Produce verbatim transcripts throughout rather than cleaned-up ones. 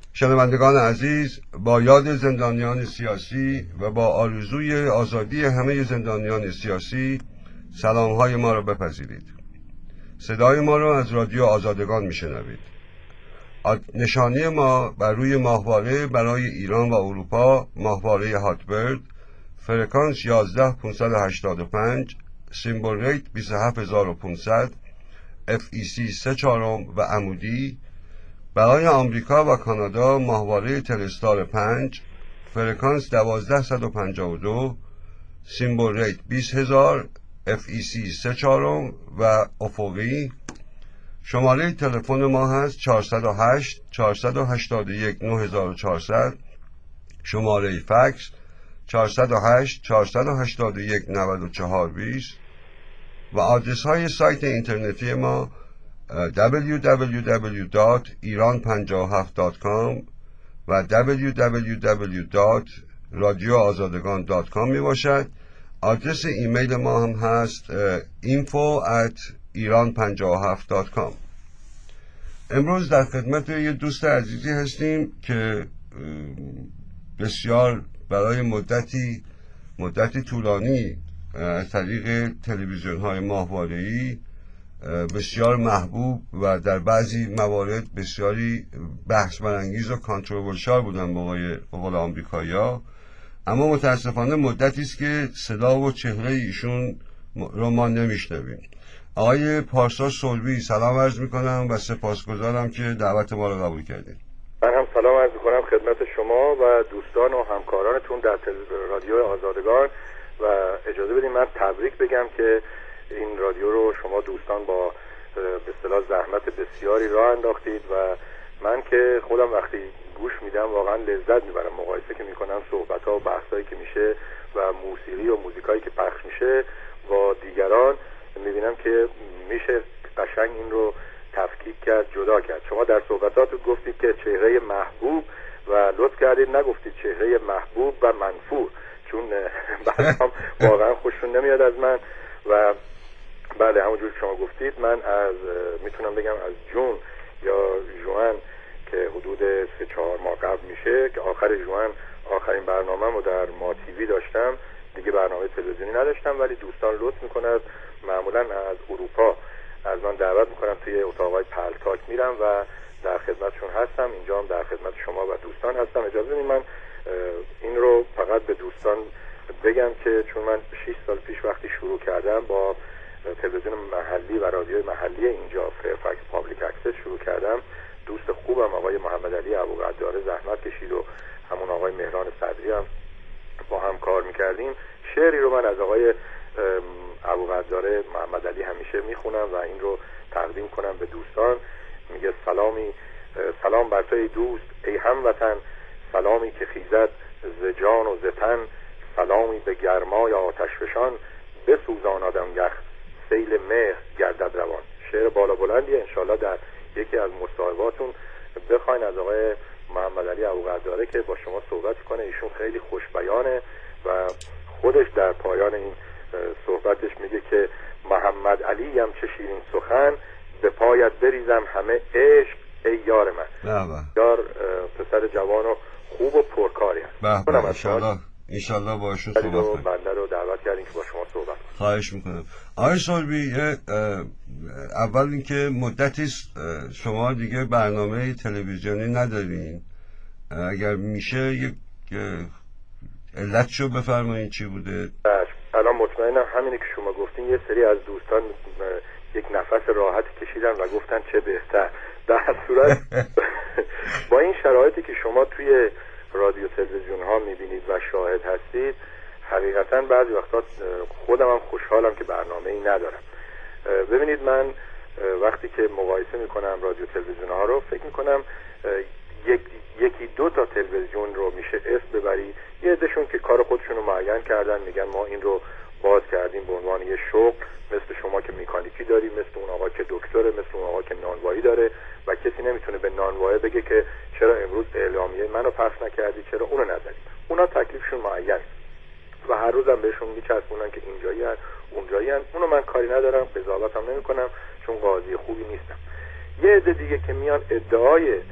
شنوندگان عزیز، با یاد زندانیان سیاسی و با آرزوی آزادی همه زندانیان سیاسی سلامهای ما را بپذیرید. صدای ما را از رادیو آزادگان میشنوید. نشانی ما بر روی ماهواره برای ایران و اروپا ماهواره هاتبرد، فرکانس یازده هزار و پانصد و هشتاد و پنج، سیمبل ریت بیست و هفت هزار و پانصد، اف ای سی سه چهارم و عمودی. برای آمریکا و کانادا ماهواره تلستار پنج، فرکانس دوازده هزار صد و پنجاه و دو، سیمبل ریت بیست هزار، اف ای سی سه چهارم و افقی. شماره تلفن ما هست چهارصد و هشت چهارصد و هشتاد و یک نه هزار و چهارصد. شماره فکس چهارصد و هشت چهارصد و هشتاد و یک نود و چهار بیست و آدرس های سایت اینترنتی ما دبلیو دبلیو دبلیو دات ایران پنجاه و هفت دات کام و دبلیو دبلیو دبلیو دات رادیو آزادگان دات کام می باشد. آدرس ایمیل ما هم هست اینفو ات ایران پنجاه و هفت دات کام. امروز در خدمت یه دوست عزیزی هستیم که بسیار برای مدتی مدتی طولانی از طریق تلویزیون های ماهواره‌ای بسیار محبوب و در بعضی موارد بسیاری بحث برانگیز و کانتروورشال بودن به قول آمریکایی‌ها، اما متاسفانه مدتی است که صدا و چهره ایشون رو ما نمیشنویم. آقای پارسا صلبی، سلام عرض میکنم و سپاسگزارم که دعوت ما رو قبول کردید. من هم سلام عرض میکنم خدمت شما و دوستان و همکارانتون در رادیو آزادگان و اجازه بدید من تبریک بگم که این رادیو رو شما دوستان با به اصطلاح زحمت بسیاری راه انداختید و من که خودم وقتی گوش میدم واقعا لذت میبرم. مقایسه که میکنم صحبت‌ها و بحثایی که میشه و موسیقی و موزیکایی که پخش میشه با دیگران، میبینم که میشه قشنگ این رو تفکیک کرد، جدا کرد. شما در صحبتاتون گفتید که چهره محبوب و لطف کردید نگفتید چهره محبوب و منفور، چون بعضی‌ها واقعا خوششون نمیاد از من. و بله همونجور که شما گفتید من از میتونم بگم از جون یا ژوئن که حدود سه چهار ماه قبل میشه که آخر ژوئن آخرین برنامه رو در ما تیوی داشتم، دیگه برنامه تلویزیونی نداشتم، ولی دوستان لطف میکنن معمولا از اروپا از من دعوت میکنم توی اتاقای پلتاک میرم و در خدمتشون هستم. اینجا هم در خدمت شما و دوستان هستم. اجازه بدید من این رو فقط به دوستان بگم که چون من شش سال پیش وقتی شروع کردم با تلویزیون محلی و رادیوی محلی اینجا فرفکس پابلیک اکسس شروع کردم، دوست خوبم آقای محمد علی ابوقداره زحمت کشید و همون آقای مهران صدری هم با هم کار میکردیم. شعری رو من از آقای ابوقداره محمد علی همیشه میخونم و این رو تقدیم کنم به دوستان. میگه سلامی سلام بر توی دوست ای هموطن، سلامی که خیزد ز جان و ز تن، سلامی به گرمای آتش فشان، بسوزاند آنگه سیل مهر گردد روان. شعر بالا بلندیه، انشالله در یکی از مصاحباتون بخواین از آقای محمد علی ابوقداره که با شما صحبت کنه. ایشون خیلی خوش بیانه و خودش در پایان این صحبتش میگه که محمد علی هم چه شیرین سخن، به پایت بریزم همه عشق ای یار من. یار پسر جوان و خوب و پرکاری هست. به به انشالله انشالله باشون صحبت کنیم. بنده رو دعوت کردیم که با شما صحبت کنیم. خواهش میکنم. آقای صلبی، اول اینکه مدتی شما دیگه برنامه تلویزیونی ندارین، اگر میشه یک علتشو بفرمایید چی بوده؟ الان مطمئنم همینه که شما گفتین. یه سری از دوستان یک نفس راحت کشیدن و گفتن چه بهتر. در صورت با این شرایطی که شما توی رادیو تلویزیون ها میبینید و شاهد هستید، حقیقتا بعضی وقتا خودم هم خوشحالم که برنامه ای ندارم. ببینید من وقتی که مقایسه میکنم رادیو تلویزیون ها رو، فکر میکنم یک یکی دو تا تلویزیون رو میشه اسم ببری. یه عدهشون که کار خودشون رو معین کردن، میگن ما این رو باز کردیم به عنوان یه شغل، مثل شما که میکانیکی داری، مثل اون آقا که دکتره، مثل اون آقا که نانوایی داره و کسی نمیتونه به نانوایی بگه که چرا امروز اعلامیه منو پخش نکردی، چرا اونو نزدی. اونا تکلیفشون معین و هر روزم بهشون میچسبونن که اینجایی هست اونجایی هست. اونو من کاری ندارم، قضاوت هم نمیکنم چون قاضی خوبی نیستم. یه عده دیگه که میان ادعای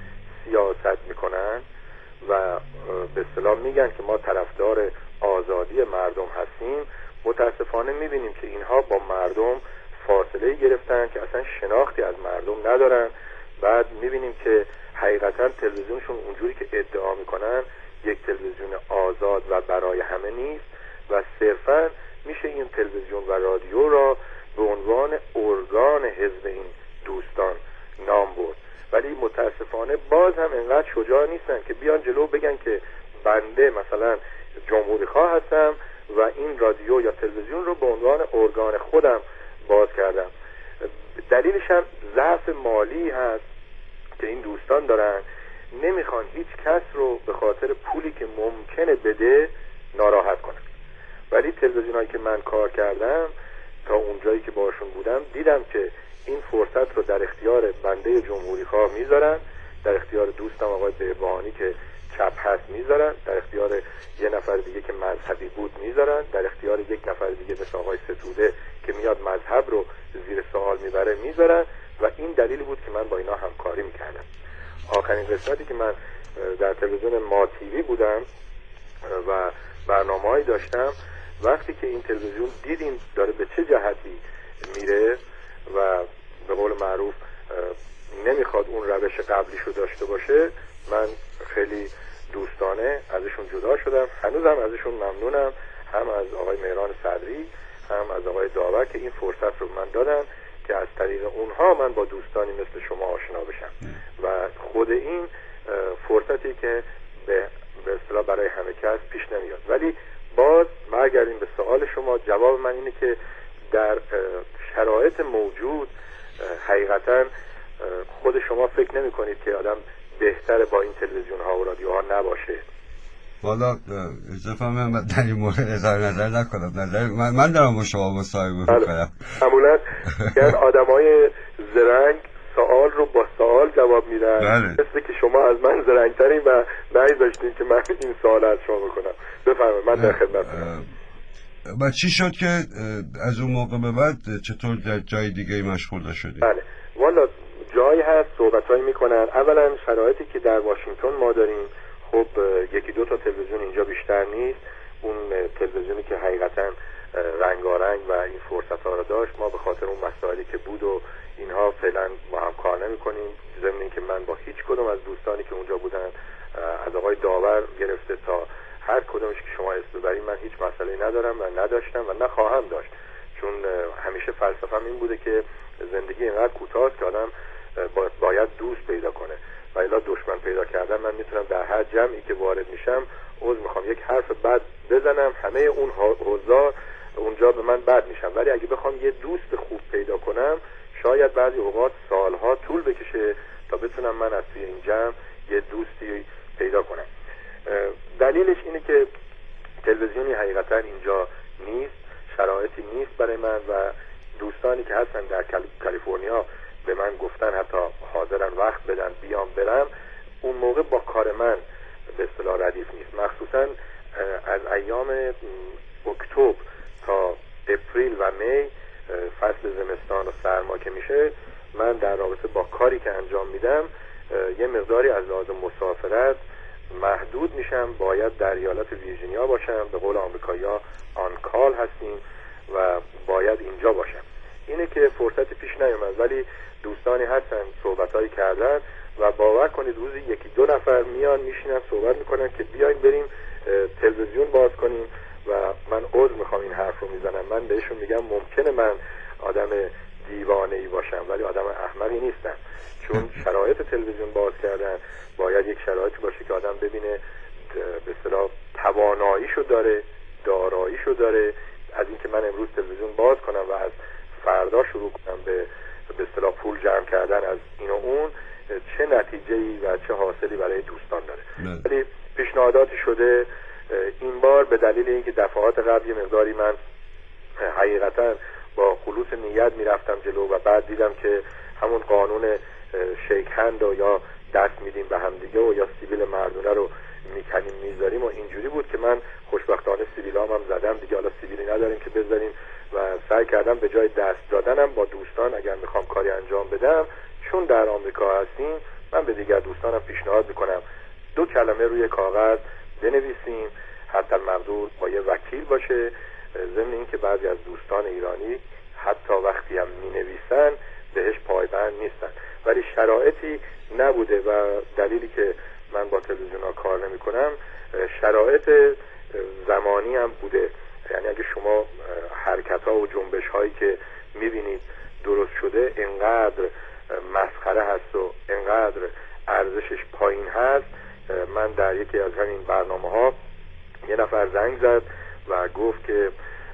سیاست میکنن و به اصطلاح میگن که ما طرفدار آزادی مردم هستیم، متاسفانه میبینیم که اینها با مردم فاصله گرفتن که اصلا شناختی از مردم ندارن. بعد میبینیم که حقیقتا تلویزیونشون اونجوری که ادعا میکنن یک تلویزیون آزاد و برای همه نیست و صرفا میشه این تلویزیون و رادیو را به عنوان ارگان حزب این دوستان نام برد. ولی متاسفانه باز هم انقدر شجاع نیستن که بیان جلو بگن که بنده مثلا جمهوری خواه هستم و این رادیو یا تلویزیون رو به عنوان ارگان خودم باز کردم. دلیلش هم ضعف مالی هست که این دوستان دارن، نمیخوان هیچ کس رو به خاطر پولی که ممکنه بده ناراحت کنن. ولی تلویزیون هایی که من کار کردم تا اونجایی که باشون بودم دیدم که این فرصت رو در اختیار بنده جمهوری خواه میذارن، در اختیار دوستم آقای بهبهانی که چپ هست میذارن، در اختیار یه نفر دیگه که مذهبی بود میذارن، در اختیار یک نفر دیگه مثل آقای ستوده که میاد مذهب رو زیر سوال میبره میذارن و این دلیلی بود که من با اینا همکاری میکردم. آخرین قسمتی که من در تلویزیون ما تیوی بودم و برنامه‌ای داشتم، وقتی که این تلویزیون دیدیم داره به چه جهتی میره و به قول معروف نمیخواد اون روش قبلیش رو داشته باشه، من خیلی دوستانه ازشون جدا شدم. هنوزم ازشون ممنونم، هم از آقای مهران صدری هم از آقای داور که این فرصت رو من دادن که از طریق اونها من با دوستانی مثل شما آشنا بشم و خود این فرصتی که به به اصطلاح برای همه کس پیش نمیاد. ولی باز برگردیم به سوال شما، جواب من اینه که در شرایط موجود حقیقتا خود شما فکر نمی کنید که آدم بهتره با این تلویزیون ها و رادیوها نباشه؟ والا اضافه من در این مورد اظهار نظر نکنم، نظر من, من دارم با شما مصاحبه میکنم. معمولا یعنی آدم های زرنگ سوال رو با سوال جواب میدن، مثل که شما از من زرنگترین و نمیذاشتین که من این سوال از شما بکنم. بفرمایید، من در خدمتتونم. و چی شد که از اون موقع به بعد چطور در جای دیگه مشغول شدید؟ بله والا جایی هست صحبتایی میکنن. اولا شرایطی که در واشنگتن ما داریم، خب یکی دو تا تلویزیون اینجا بیشتر نیست. اون تلویزیونی که حقیقتا رنگارنگ و این فرصت ها رو داشت، ما به خاطر اون مسائلی که بود و اینها فعلا با هم کار نمی کنیم. ضمن اینکه من با هیچ کدوم از دوستانی که اونجا بودن، از آقای داور گرفته تا هر کدومش که شما اسم ببرید، من هیچ مسئله ندارم و نداشتم و نخواهم داشت، چون همیشه فلسفه‌م این بوده که زندگی اینقدر کوتاست که آدم باید دوست پیدا کنه و الا دشمن پیدا کردن. من میتونم در هر جمعی که وارد میشم عذر میخوام یک حرف بد بزنم، همه اون حضار اونجا به من بد میشن، ولی اگه بخوام یه دوست خوب پیدا کنم شاید بعضی اوقات سالها طول بکشه تا بتونم من از توی این جمع یه دوستی پیدا کنم. دلیلش اینه که تلویزیونی حقیقتا اینجا نیست، شرایطی نیست برای من و دوستانی که هستن در کالیفرنیا به من گفتن حتی حاضرن وقت بدن بیام برم، اون موقع با کار من به اصطلاح ردیف نیست. مخصوصا از ایام اکتبر تا اپریل و می، فصل زمستان و سرما که میشه، من در رابطه با کاری که انجام میدم یه مقداری از لحاظ مسافرت محدود میشم، باید در ایالت ویرجینیا باشم، به قول آمریکایی‌ها آن کال هستیم و باید اینجا باشم. اینه که فرصتی پیش نیومد، ولی دوستانی هستن صحبتایی کردن و باور کنید روزی یکی دو نفر میان میشینن صحبت میکنن که بیاین بریم تلویزیون باز کنیم و من عذر میخوام این حرف رو میزنم. من بهشون میگم ممکنه من آدم دیوانه‌ای باشم ولی آدم احمقی نیستم، چون شرایط تلویزیون باز کردن باید یک شرایطی باشه که آدم ببینه به اصطلاح تواناییشو داره، داراییشو داره. از اینکه من امروز تلویزیون باز کنم و از فردا شروع کنم به به اصطلاح پول جمع کردن از این و اون، چه نتیجه‌ای و چه حاصلی برای دوستان داره. ولی پیشنهاداتی شده این بار به دلیل اینکه دفعات قبل یه مقداری من حقیقتا با خلوص نیت میرفتم جلو و بعد دیدم که همون قانون شیک هند و یا دست میدیم به هم دیگه و یا سیبیل مردونه رو میکنیم میذاریم و اینجوری بود که من خوشبختانه سیبیلام هم زدم دیگه، حالا سیبیلی نداریم که بذاریم و سعی کردم به جای دست دادنم با دوستان اگر میخوام کاری انجام بدم، چون در آمریکا هستیم، من به دیگر دوستانم پیشنهاد کلمه روی کاغذ بنویسیم، حتی مقدور با یه وکیل باشه، ضمن اینکه بعضی از دوستان ایرانی حتی وقتی هم می نویسن بهش پایبند نیستن، ولی شرایطی نبوده و دلیلی که من با تلویزیون ها کار نمی کنم شرایط زمانی هم بوده. یعنی اگه شما حرکت ها و جنبش هایی که می بینید درست شده انقدر مسخره هست و انقدر ارزشش پایین هست. من در یکی از همین برنامه ها یه نفر زنگ زد و گفت که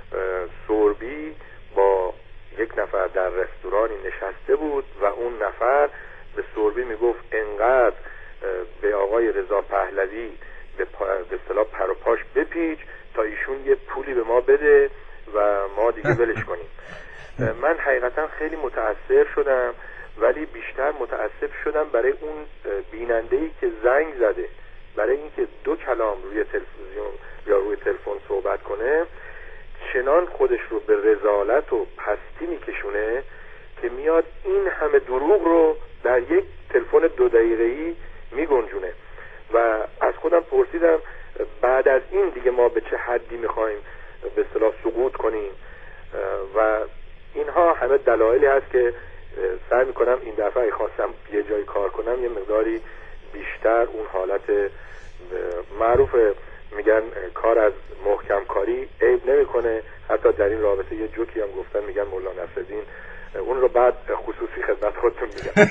سوربی با یک نفر در رستورانی نشسته بود و اون نفر به سوربی میگفت انقدر به آقای رضا پهلوی به اصطلاح پر و پاش بپیچ تا ایشون یه پولی به ما بده و ما دیگه ولش کنیم. من حقیقتا خیلی متأثر شدم، ولی بیشتر متأسف شدم برای اون بیننده‌ای که زنگ زده، برای اینکه دو کلام روی تلویزیون یا روی تلفن صحبت کنه چنان خودش رو به رذالت و پستی میکشونه که میاد این همه دروغ رو در یک تلفن دو دقیقه‌ای میگنجونه. و از خودم پرسیدم بعد از این دیگه ما به چه حدی میخوایم به اصطلاح سقوط کنیم؟ و اینها همه دلایلی هست که سعی میکنم این دفعه خواستم یه جایی کار کنم یه مقداری بیشتر اون حالت معروف میگن کار از محکم کاری عیب نمیکنه. حتی در این رابطه یه جوکی هم گفتن، میگن مولانا نصرالدین، اون رو بعد خصوصی خدمت خودتون میگم.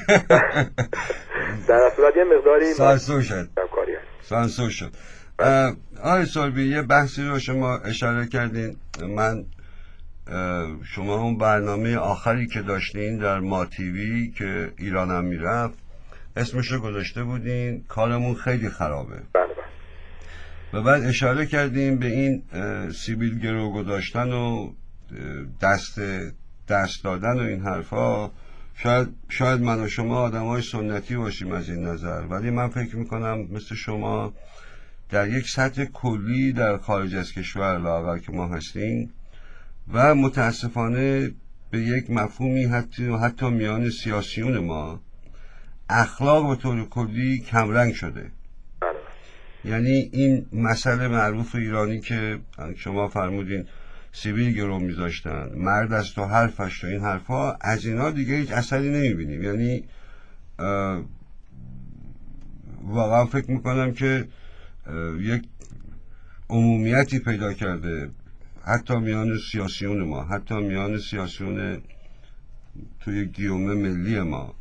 در صورت یه مقداری سانسور شد کاری هست. سانسور شد. آقای سوربی یه بحثی رو شما اشاره کردین، من شما اون برنامه آخری که داشتین در ما تیوی که ایرانم میرفت اسمش رو گذاشته بودین کارمون خیلی خرابه. بله بله. و بعد اشاره کردیم به این سیبیل گرو گذاشتن و دست دست دادن و این حرفا. شاید شاید من و شما آدمای سنتی باشیم از این نظر، ولی من فکر میکنم مثل شما در یک سطح کلی در خارج از کشور لااقل که ما هستیم و متاسفانه به یک مفهومی حتی حتی میان سیاسیون ما اخلاق به طور کلی کمرنگ شده. یعنی این مسئله معروف ایرانی که شما فرمودین سیبیل گرو میذاشتن، مرد است و حرفش و این حرفا، از اینا دیگه هیچ اثری نمیبینیم. یعنی واقعا فکر میکنم که یک عمومیتی پیدا کرده حتی میان سیاسیون ما، حتی میان سیاسیون توی گیومه ملی ما.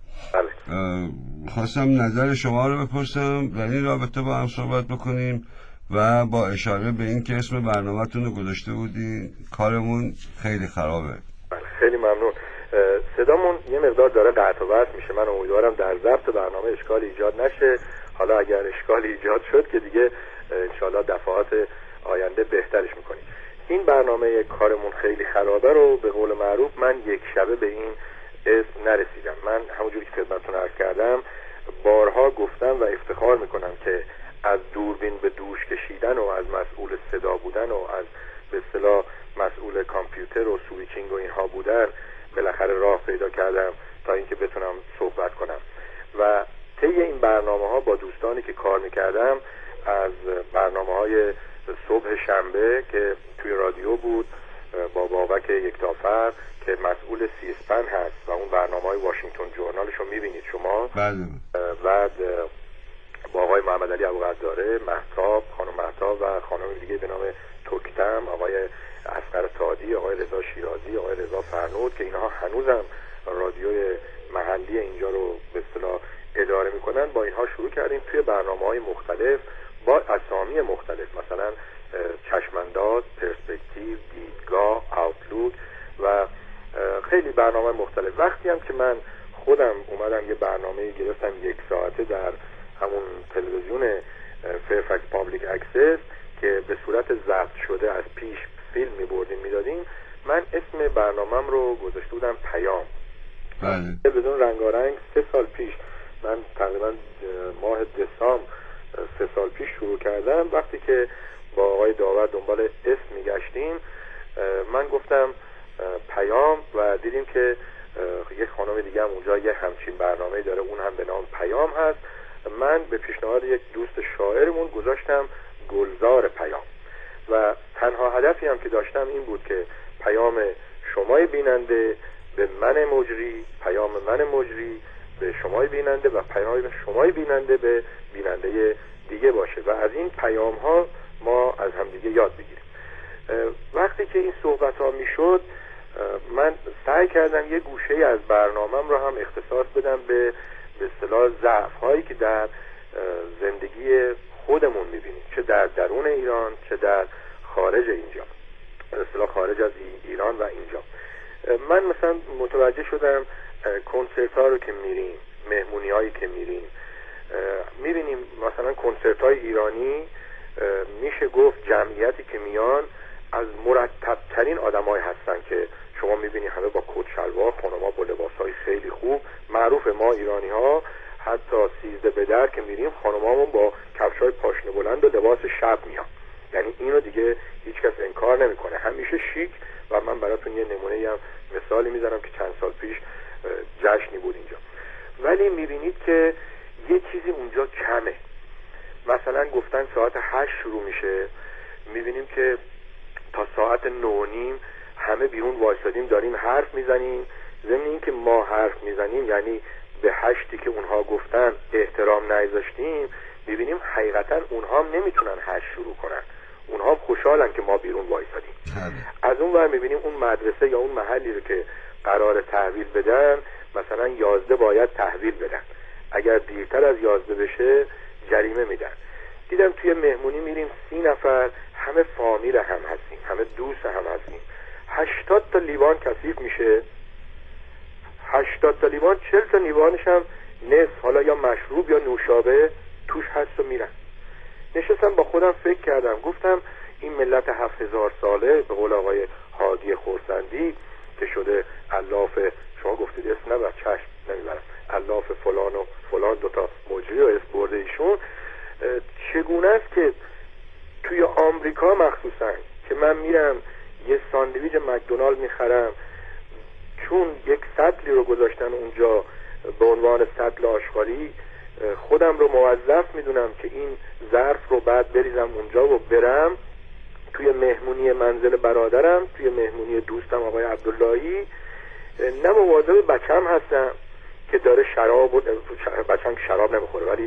خواستم نظر شما رو بپرسم در این رابطه با هم صحبت بکنیم و با اشاره به این که اسم برنامه‌تون رو گذاشته بودین کارمون خیلی خرابه. خیلی ممنون. صدامون یه مقدار داره قطع و وصل میشه، من امیدوارم در ضبط برنامه اشکال ایجاد نشه. حالا اگر اشکال ایجاد شد که دیگه انشالله دفعات آینده بهترش میکنیم. این برنامه کارمون خیلی خرابه رو به قول معروف من یک شبه به این اسم نرسیدم. من همونجوری که خدمتتون عرض کردم بارها گفتم و افتخار میکنم که از دوربین به دوش کشیدن و از مسئول صدا بودن و از به اصطلاح مسئول کامپیوتر و سویچینگ و اینها بودن بالاخره راه پیدا کردم تا اینکه بتونم صحبت کنم. و طی این برنامه ها با دوستانی که کار میکردم از برنامه های صبح شنبه که توی رادیو بود با بابک یکتافر که مسئول سی اسپن هست و اون برنامه های واشنگتن جورنالش رو میبینید شما. بله. بعد با آقای محمد علی ابوقداره، مهتاب، خانم مهتاب و خانم دیگه به نام توکتم، آقای اصغر سعدی، آقای رضا شیرازی، آقای رضا فرنود که اینها هنوزم رادیوی محلی اینجا رو به اصطلاح اداره میکنن. با اینها شروع کردیم توی برنامه‌های مختلف با اسامی مختلف، مثلا چشمانداز، پرسپکتیو، دیدگاه، آوتلوک و خیلی برنامه مختلف. وقتی هم که من خودم اومدم یه برنامه گرفتم یک ساعته در همون تلویزیون فیرفکس پابلیک اکسس که به صورت ضبط شده از پیش فیلم می‌بردیم میدادیم، من اسم برنامه‌م رو گذاشته بودم پیام. بله. بدون رنگارنگ سه سال پیش، من تقریبا ماه دسامبر سه سال پیش شروع کردم. وقتی که با آقای داور دنبال اسم میگشتیم من گفتم پیام و دیدیم که یک خانم دیگه هم اونجا یه همچین برنامه داره، اون هم به نام پیام هست من به پیشنهاد یک دوست شاعرمون گذاشتم گلزار پیام و تنها هدفی هم که داشتم این بود که پیام شمای بیننده به من مجری، پیام من مجری به شمای بیننده و پیام شمای بیننده به بیننده دیگه باشه و از این پیام ها ما از همدیگه یاد بگیریم. وقتی که این صحبت ها می شد من سعی کردم یه گوشه از برنامه‌ام رو هم اختصاص بدم به به اصطلاح ضعف هایی که در زندگی خودمون می بینیم، چه در درون ایران چه در خارج اینجا، به اصطلاح خارج از ایران و اینجا. من مثلا متوجه شدم کنسرت ها رو که میریم، مهمونی هایی که میریم، میبینیم مثلا کنسرت های ایرانی میشه گفت جمعیتی که میان از مرتب ترین آدم های هستن که شما میبینی همه با کت شلوار، خانم‌ها با لباس های خیلی خوب. معروف ما ایرانی ها حتی سیزده به در که میریم خانم‌هامون با کفش های پاشنه بلند و لباس شب میان، یعنی اینو دیگه هیچ کس انکار نمیکنه، همیشه شیک. و من براتون یه نمونه هم مثالی میزنم که چند سال پیش جشنی بود اینجا، ولی میبینید که یه چیزی اونجا کمه. مثلا گفتن ساعت هشت شروع میشه، میبینیم که تا ساعت نه نیم همه بیرون وایسادیم داریم حرف میزنیم. ضمن این که ما حرف میزنیم یعنی به هشتی که اونها گفتن احترام نذاشتیم، میبینیم حقیقتا اونها هم نمیتونن هشت شروع کنن، اونها هم خوشحالن که ما بیرون وایسادیم. از اون ور میبینیم اون مدرسه یا اون محلی رو که قرار تحویل بدن مثلا یازده باید تحویل بدن، اگر دیرتر از یازده بشه جریمه میدن. دیدم توی مهمونی میریم سی نفر همه فامیل هم هستیم، همه دوست هم هستیم، هشتاد تا لیوان کثیف میشه، هشتاد تا لیوان، چهل تا لیوانش هم نصف حالا یا مشروب یا نوشابه توش هست و میرن. نشستم با خودم فکر کردم، گفتم این ملت هفت هزار ساله به قول آقای هادی خورسندی که شده الاف، شما گفتید اسم نبر چشم نمیبرم، الاف فلان و فلان دوتا مجری و اسم برده ایشون، چگونه است که توی آمریکا مخصوصا که من میرم یه ساندویچ مکدونالد میخرم، چون یک سطلی رو گذاشتن اونجا به عنوان سطل آشغالی، خودم رو موظف میدونم که این ظرف رو بعد بریزم اونجا و برم توی مهمونی منزل برادرم، توی مهمونی دوستم آقای عبداللهی، نه مواظب بچم هستم که داره شراب و بچم که شراب نمیخوره ولی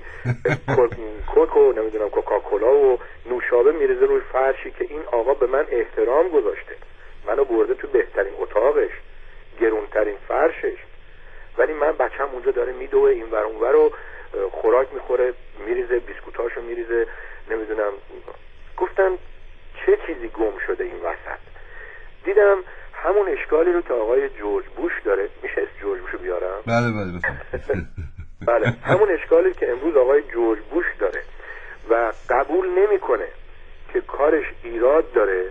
کوک و نمیدونم کوکاکولا و نوشابه میریزه روی فرشی که این آقا به من احترام گذاشته، منو برده تو بهترین اتاقش، گرونترین فرشش، ولی من بچم اونجا داره میدوه این ور اون ور رو خوراک میخوره، میریزه بیسکوتاشو میریزه نمیدونم. گفتم چه چیزی گم شده این وسط. دیدم همون اشکالی رو که آقای جورج بوش داره، میشه اسم جورج بوشو بیارم؟ بله بله بله، همون اشکالی که امروز آقای جورج بوش داره و قبول نمیکنه که کارش ایراد داره،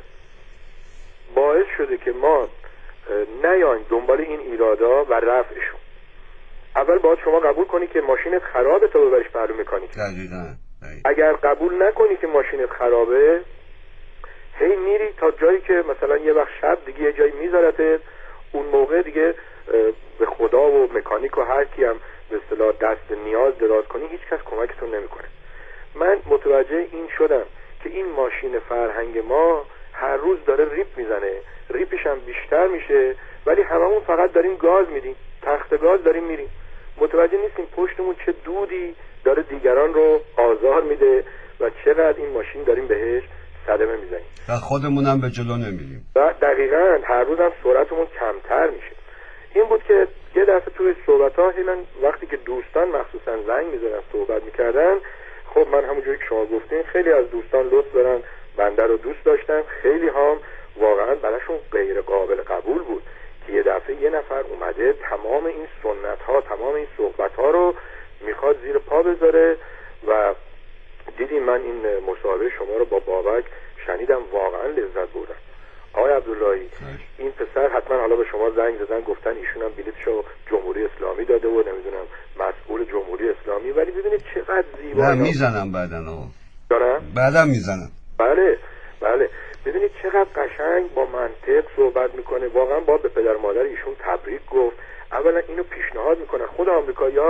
باعث شده که ما نیایم دنبال این ایرادا و رفعشون. اول باید شما قبول کنی که ماشینت خرابه تا ببریش پهلو مکانیک. دقیقاً. اگر قبول نکنی که ماشینت خرابه، هی میری تا جایی که مثلا یه وقت شب دیگه یه جایی میذارتت، اون موقع دیگه به خدا و مکانیک و هر کی هم به اصطلاح دست نیاز دراز کنی هیچ کس کمکتون نمیکنه. من متوجه این شدم که این ماشین فرهنگ ما هر روز داره ریپ میزنه، ریپش هم بیشتر میشه، ولی هممون فقط داریم گاز میدیم، تخت گاز داریم میریم، متوجه نیستیم پشتمون چه دودی داره دیگران رو آزار میده و چقدر این ماشین داریم بهش صدمه میزنیم و خودمونم به جلو نمیریم. و دقیقاً هر روز هم سرعتمون کمتر میشه. این بود که یه دفعه توی صحبت ها من وقتی که دوستان مخصوصا زنگ میزدن صحبت میکردن، خب من همونجوری که شما گفتین خیلی از دوستان لطف دارن بنده رو دوست داشتن، خیلی هم واقعا براشون غیر قابل قبول بود که یه دفعه یه نفر اومده تمام این سنت ها، تمام این صحبت ها رو میخواد زیر پا بذاره. و دیدیم من این مصاحبه شما رو با بابک شنیدم، واقعا لذت بردم. آقای عبداللهی این پسر حتما حالا به شما زنگ زدن گفتن ایشون هم بلیتشو جمهوری اسلامی داده و نمیدونم مسئول جمهوری اسلامی، ولی ببینید چقدر زیبا. نه میزنم بعدن آقا دارم؟ بعدم میزنم. بله بله، ببینید چقدر قشنگ با منطق صحبت میکنه. واقعا با به پدر مادر ایشون تبریک گفت. اولا اینو پیشنهاد میکنن، خود آمریکایی‌ها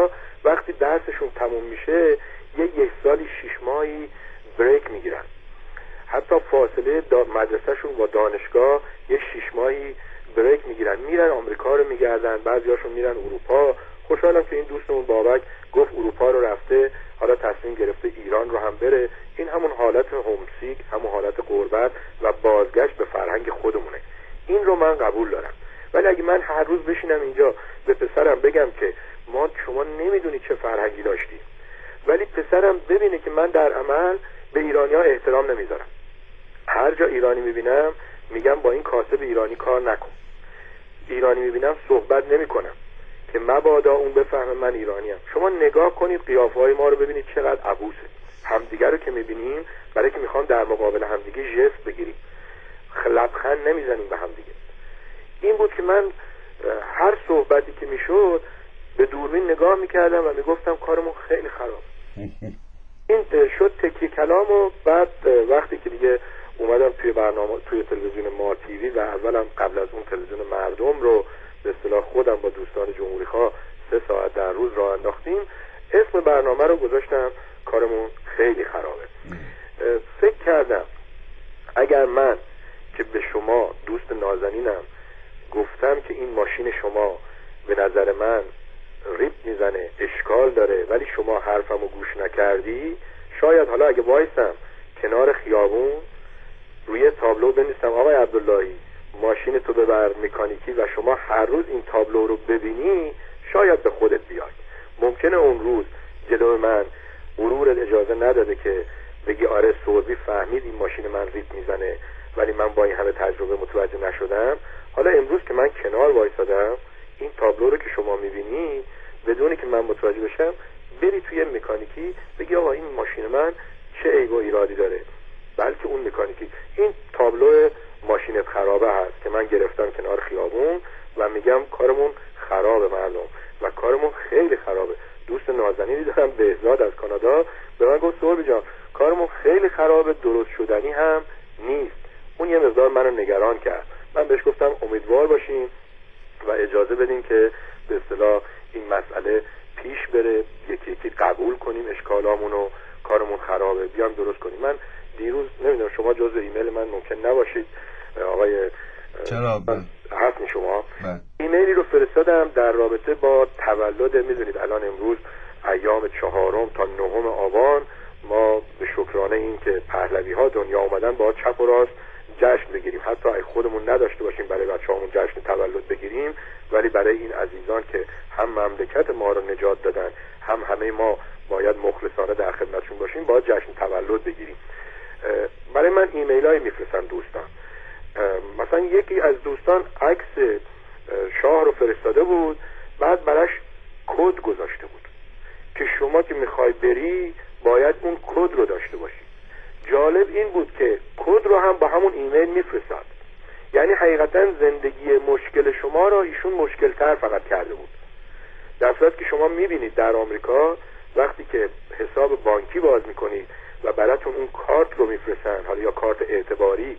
وقتی درسشون تموم میشه یه یک سالی شش ماهی بریک میگیرن، حتی فاصله دا مدرسهشون با دانشگاه یه شش ماهی بریک میگیرن، میرن آمریکا رو میگردن، بعضیاشون میرن اروپا. خوشحالم که این دوستمون بابک گفت اروپا رو رفته، حالا تصمیم گرفته ایران رو هم بره. این همون حالت هومسیک، همون حالت غربت و بازگشت به فرهنگ خودمونه. این رو من قبول دارم. ولی اگه من هر روز بشینم اینجا به پسرم بگم که ما شما نمیدونی چه فرهنگی داشتیم، ولی پسرم ببینه که من در عمل به ایرانی ها احترام نمیذارم، هر جا ایرانی میبینم میگم با این کاسب ایرانی کار نکن، ایرانی میبینم صحبت نمیکنم که مبادا اون بفهمه من ایرانیم. شما نگاه کنید قیافه های ما رو ببینید چقدر عبوسه. همدیگه رو که میبینیم برای که میخوام در مقابل همدیگه ژست بگیریم، لبخند نمیزنیم به همدیگه. این بود که من هر صحبتی که میشد به دوربین نگاه میکردم و میگفتم کارمون خیلی خراب. این شد تکیه کلام. و بعد وقتی که دیگه اومدم توی برنامه توی تلویزیون ما تیوی و اولم قبل از اون تلویزیون مردم رو به اصطلاح خودم با دوستان جمهوری خواه سه ساعت در روز راه انداختیم، اسم برنامه رو گذاشتم کارمون خیلی خرابه. فکر کردم اگر من که به شما دوست نازنینم گفتم که این ماشین شما به نظر من ریپ میزنه، اشکال داره، ولی شما حرفمو گوش نکردی، شاید حالا اگه وایسم کنار خیابون روی تابلو بنویسم آقای عبداللهی ماشین تو ببر مکانیکی و شما هر روز این تابلو رو ببینی، شاید به خودت بیای. ممکنه اون روز جلو من غرورت اجازه نداده که بگی آره سوربی فهمید این ماشین من ریپ میزنه، ولی من با این همه تجربه متوجه نشدم. حالا امروز که من کنار وایسادم، این تابلو رو که شما میبینی بدونی که من متوجه بشم بری توی مکانیکی بگی آقا این ماشین من چه عیب و ایرادی داره، بلکه اون مکانیکی این تابلو ماشینت خرابه هست که من گرفتم کنار خیابون و میگم کارمون خرابه مردم و کارمون خیلی خرابه. دوست نازنینی دارم بهزاد از کانادا به من گفت سوربی جان کارمون خیلی خرابه، درست شدنی هم نیست. اون یه مقدار منو نگران کرد. من بهش گفتم امیدوار باشیم و اجازه بدیم که به اصطلاح این مسئله پیش بره، یکی یکی قبول کنیم اشکالامونو، کارمون خرابه بیام درست کنیم. من دیروز نمیدونم شما جزء ایمیل من ممکن نباشید آقای چرا هستین شما من. ایمیلی رو فرستادم در رابطه با تولد، میدونید الان امروز ایام چهارم تا نهم آبان ما به شکرانه این که پهلوی ها دنیا اومدن با چپ و راست جشن بگیریم، حتی اگه خودمون نداشته باشیم برای بچه‌هامون جشن تولد بگیریم، ولی برای این عزیزان که هم مملکت ما رو نجات دادن هم همه ما باید مخلصانه در خدمتشون باشیم باید جشن تولد بگیریم. برای من ایمیلای میفرستن دوستان، مثلا یکی از دوستان عکس شاه رو فرستاده بود، بعد براش کد گذاشته بود که شما که میخوای بری باید اون کد رو داشته باشی. جالب این بود که کد رو هم با همون ایمیل میفرستاد، یعنی حقیقتا زندگی مشکل شما رو ایشون مشکل تر فقط کرده بود. در صورتی که شما میبینید در آمریکا وقتی که حساب بانکی باز میکنید و براتون اون کارت رو میفرستن، حالا یا کارت اعتباری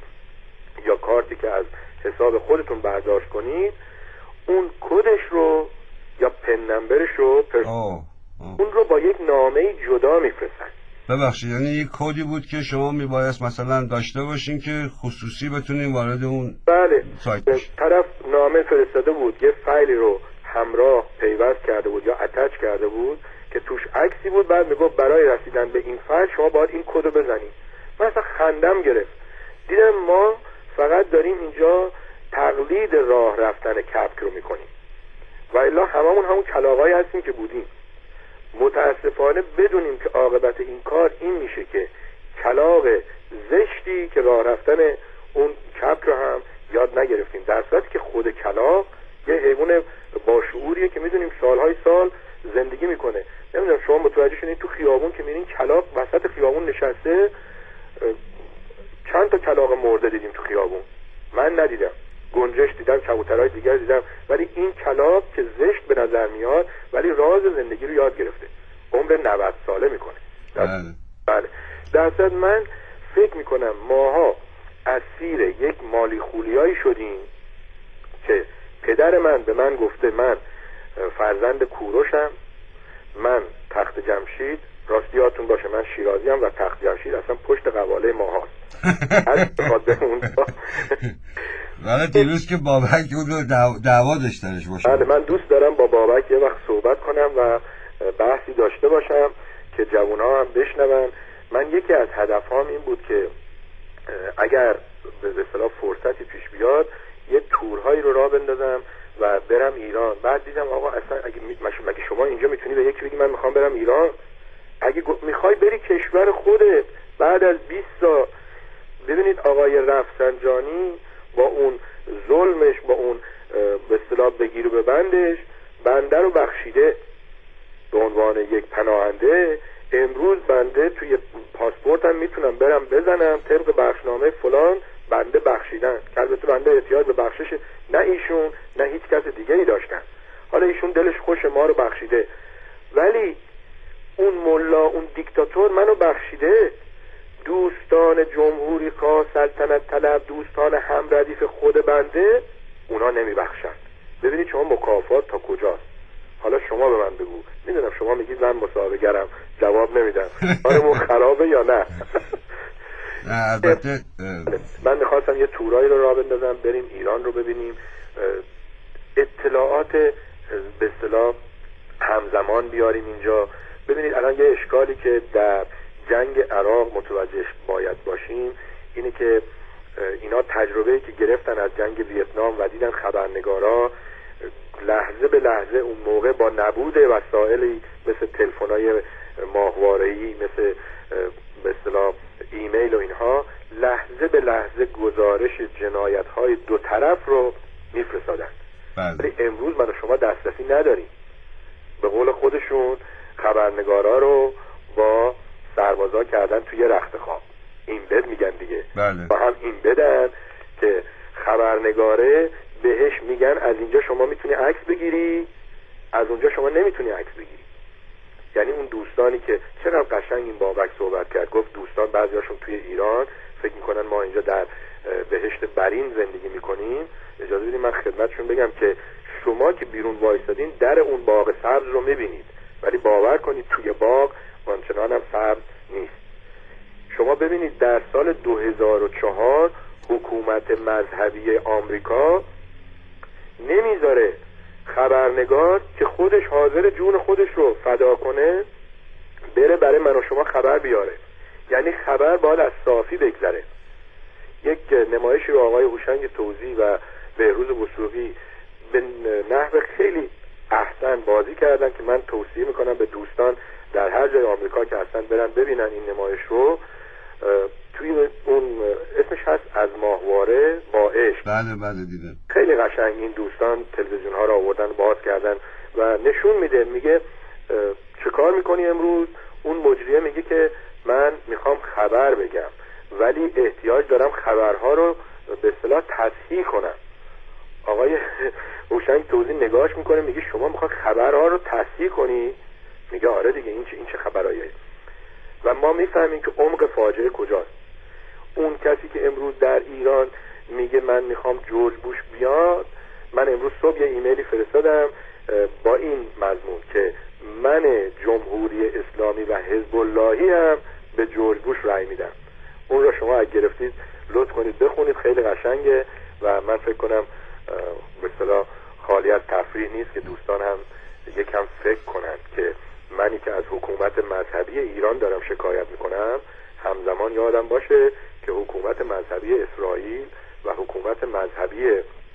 یا کارتی که از حساب خودتون برداشت کنید، اون کدش رو یا پن نمبرش رو پر... آه. آه. اون رو با یک نامه جدا میفرستن. ببخشید یعنی یک کدی بود که شما میبایست مثلا داشته باشین که خصوصی بتونین وارد اون بله سایت بشین. طرف نامه فرستاده بود، یه فایلی رو همراه پیوست کرده بود یا اتچ کرده بود که توش عکسی بود، بعد میگفت برای رسیدن به این فایل شما باید این کد رو بزنید. من اصلا خندم گرفت، دیدم ما فقط داریم اینجا تقلید راه رفتن کپک رو میکنیم و الا هممون همون کلاغایی هستیم که بودیم. متاسفانه بدونیم که عاقبت این کار این میشه که کلاغ زشتی که راه رفتن اون کپک رو هم یاد نگرفتیم، در صورتی که خود کلاغ یه حیوان باشعوریه که میدونیم سالهای سال زندگی میکنه. نمیدونم شما متوجه شدین تو خیابون که میرین کلاغ وسط خیابون نشسته، چند تا کلاغ مرده دیدیم تو خیابون؟ من ندیدم، گنجش دیدم، کبوترهای دیگر دیدم، ولی این کلاغ که زشت به نظر میاد ولی راز زندگی رو یاد گرفته، عمر نود ساله میکنه. بله بله. در صورت من فکر میکنم ماها اسیر یک مالی خولیایی شدیم که پدر من به من گفته من فرزند کوروشم، من تخت جمشید، راستی یادتون باشه من شیرازی ام و تخت جمشید اصلا پشت قواله ما هاست. هر بخواد به اونجا ولی دیروز که بابک اون رو دعوا دعوا داشتنش باشه. بله من دوست دارم با بابک یه وقت صحبت کنم و بحثی داشته باشم که جوان‌ها هم بشنون. من یکی از هدفهام این بود که اگر به اصطلاح فرصتی پیش بیاد یه تورهایی رو راه بندازم و برم ایران. بعد دیدم آقا اصلا اگه مگه شما اینجا میتونی به یکی بگی من میخوام برم ایران؟ اگه میخوای بری کشور خودت بعد از بیست سال. ببینید آقای رفسنجانی با اون ظلمش، با اون به اصطلاح بگیر و ببندش، بنده رو بخشیده به عنوان یک پناهنده. امروز بنده توی پاسپورتم میتونم برم بزنم طبق بخشنامه فلان بنده بخشیدن، که البته بنده احتیاج به بخشش نه ایشون نه هیچ کس دیگه ای داشتن. حالا ایشون دلش خوش ما رو بخشیده، ولی اون ملا، اون دیکتاتور منو بخشیده. دوستان جمهوری خواه، سلطنت طلب، دوستان هم ردیف خود بنده، اونا نمیبخشن. ببینید شما مکافات تا کجاست. حالا شما به من بگو، میدونم شما میگید من مسابقه گرم جواب نمیدم، کارمون خرابه یا نه؟ البته من میخواستم یه تورایی رو راه بندازم بریم ایران رو ببینیم، اطلاعات به اصطلاح همزمان بیاریم اینجا. ببینید الان یه اشکالی که در جنگ عراق متوجه باید باشیم اینه که اینا تجربه‌ای که گرفتن از جنگ ویتنام و دیدن خبرنگارا لحظه به لحظه اون موقع با نبود وسایلی مثل تلفن‌های ماهواره‌ای، مثل به اصطلاح ایمیل و اینها، لحظه به لحظه گزارش جنایت‌های دو طرف رو میفرستادن. ولی امروز من و شما دسترسی نداریم. به قول خودشون خبرنگارا رو با سربازا کردن توی رخت خواب، این بد میگن دیگه. بله. با هم این بدن که خبرنگاره بهش میگن از اینجا شما میتونی عکس بگیری، از اونجا شما نمیتونی عکس بگیری. یعنی اون دوستانی که چقدر قشنگ این بابک صحبت کرد، گفت دوستان بعضیاشون توی ایران فکر میکنن ما اینجا در بهشت برین زندگی میکنیم. اجازه بدید من خدمتشون بگم که شما که بیرون وایسادین در اون باغ سبز رو میبینید، ولی باور کنید توی باغ آنچنان هم سبز نیست. شما ببینید در سال دو هزار و چهار حکومت مذهبی آمریکا نمیذاره خبرنگار که خودش حاضر جون خودش رو فدا کنه بره برای من و شما خبر بیاره. یعنی خبر باید از صافی بگذره. یک نمایشی رو آقای هوشنگ توزی و بهروز وثوقی به نحو خیلی احسن بازی کردن که من توصیه میکنم به دوستان در هر جای آمریکا که هستن برن ببینن این نمایش رو. توی اون اسمش هست از ماهواره با عشق. بله بله دیدم. خیلی قشنگ این دوستان تلویزیون ها رو آوردن باز کردن و نشون میده. میگه چه کار میکنی امروز؟ اون مجریه میگه که من میخوام خبر بگم ولی احتیاج دارم خبرها رو به اصطلاح تصحیح کنم. آقای هوشنگ توزیع نگاهش میکنه میگه شما میخواد خبرها رو تصحیح کنی؟ میگه آره دیگه، این چه این چه خبراییه. و ما میفهمیم که عمق فاجعه کجاست. اون کسی که امروز در ایران میگه من میخوام جورج بوش بیاد، من امروز صبح یه ایمیلی فرستادم با این مضمون که من جمهوری اسلامی و حزب اللهی هم به جورج بوش رأی میدم. اون رو شما اگه گرفتید لطف کنید بخونید، خیلی قشنگه و من فکر کنم به اصطلاح خالی از تفریح نیست که دوستان هم یکم فکر کنند که منی که از حکومت مذهبی ایران دارم شکایت میکنم همزمان یادم باشه که حکومت مذهبی اسرائیل و حکومت مذهبی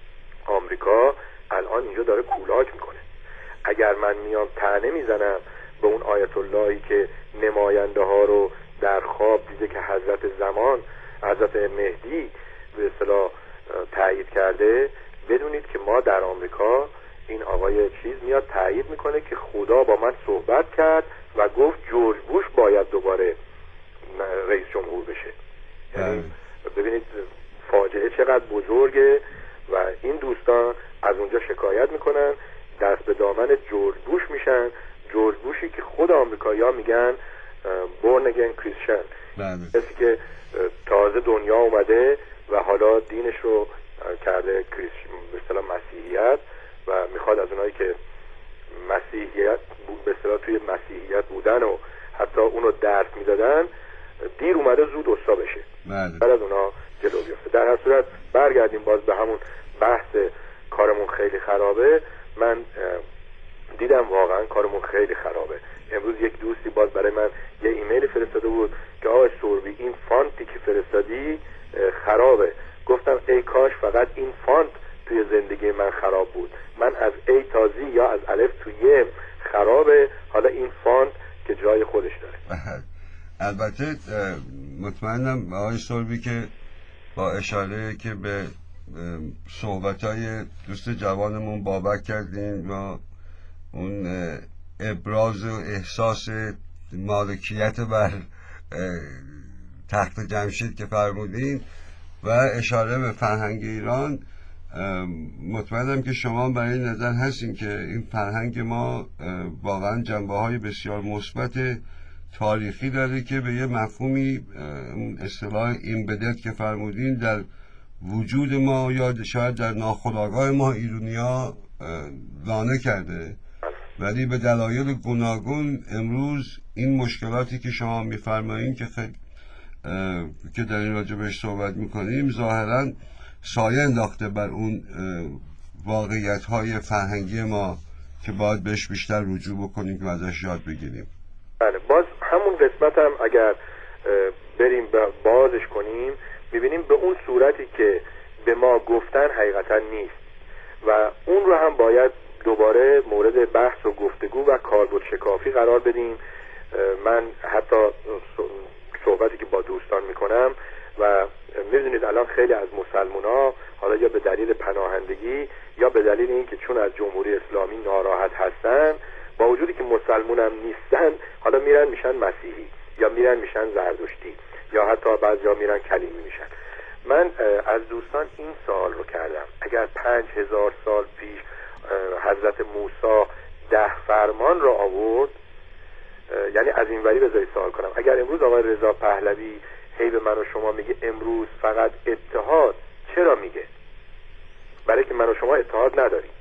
آمریکا الان اینجا داره کولاک میکنه. اگر من میام طعنه میزنم به اون آیت اللهی که نماینده ها رو در خواب دیده که حضرت زمان حضرت مهدی به اصطلاح تایید کرده، بدونید که ما در آمریکا این آقای چیز میاد تایید میکنه که خدا با من صحبت کرد و گفت جورج بوش باید دوباره رئیس جمهور بشه. یعنی ببینید فاجعه چقدر بزرگه و این دوستان از اونجا شکایت میکنن، دست به دامن جورج بوش میشن. جورج بوشی که خود آمریکایی‌ها میگن born again Christian، کسی که تازه دنیا اومده و حالا دینش رو کرده به اصطلاح مسیحیت و میخواد از اونایی که مسیحیت به اصطلاح توی مسیحیت بودن و حتی اونو درس میدادن، دیر اومده زود استا بشه، بعد از اونا جلو بیفته. در هر صورت برگردیم باز به همون بحث کارمون خیلی خرابه. من دیدم واقعا کارمون خیلی خرابه. امروز یک دوستی باز برای من یه ایمیل فرستاده بود که آقای سوربی این فانتی که فرستادی خرابه. گفتم ای کاش فقط این فانت توی زندگی من خراب بود. من از ای تا زی یا از الف تو ی خرابه، حالا این فانت که جای خودش داره. البته مطمئنم آقای سوربی که با اشاره که به صحبت‌های دوست جوانمون بابک کردیم و اون ابراز و احساس مالکیت بر تخت جمشید که فرمودین و اشاره به فرهنگ ایران، مطمئنم که شما برای این نظر هستین که این فرهنگ ما واقعا جنبه‌های بسیار مثبت تاریخی داره که به یه مفهومی اصطلاح ایمبدد که فرمودین در وجود ما یا شاید در ناخودآگاه ما ایرانی‌ها لانه کرده، ولی به دلایل گوناگون امروز این مشکلاتی که شما میفرمایین که خیلی که در این راجع بهش صحبت میکنیم ظاهراً سایه انداخته بر اون واقعیت‌های فرهنگی ما که باید بهش بیشتر رجوع بکنیم که ازش یاد بگیریم. بله، باز همون قسمت هم اگر بریم بازش کنیم میبینیم به اون صورتی که به ما گفتن حقیقتا نیست و اون رو هم باید دوباره مورد بحث و گفتگو و کاربرد شکافی قرار بدیم. من حتی صحبتی که با دوستان میکنم و میدونید الان خیلی از مسلمونا حالا یا به دلیل پناهندگی یا به دلیل اینکه چون از جمهوری اسلامی ناراحت هستن، با وجودی که مسلمون هم نیستن، حالا میرن میشن مسیحی یا میرن میشن زردشتی یا حتی بعضیا میرن کلیمی میشن. من از دوستان این سوال رو کردم، اگر پنج هزار سال پیش حضرت موسی ده فرمان رو آورد، یعنی از این وری بذارید سوال کنم، اگر امروز آقای رضا پهلوی هی به من و شما میگه امروز فقط اتحاد، چرا میگه؟ برای که من و شما اتحاد نداریم.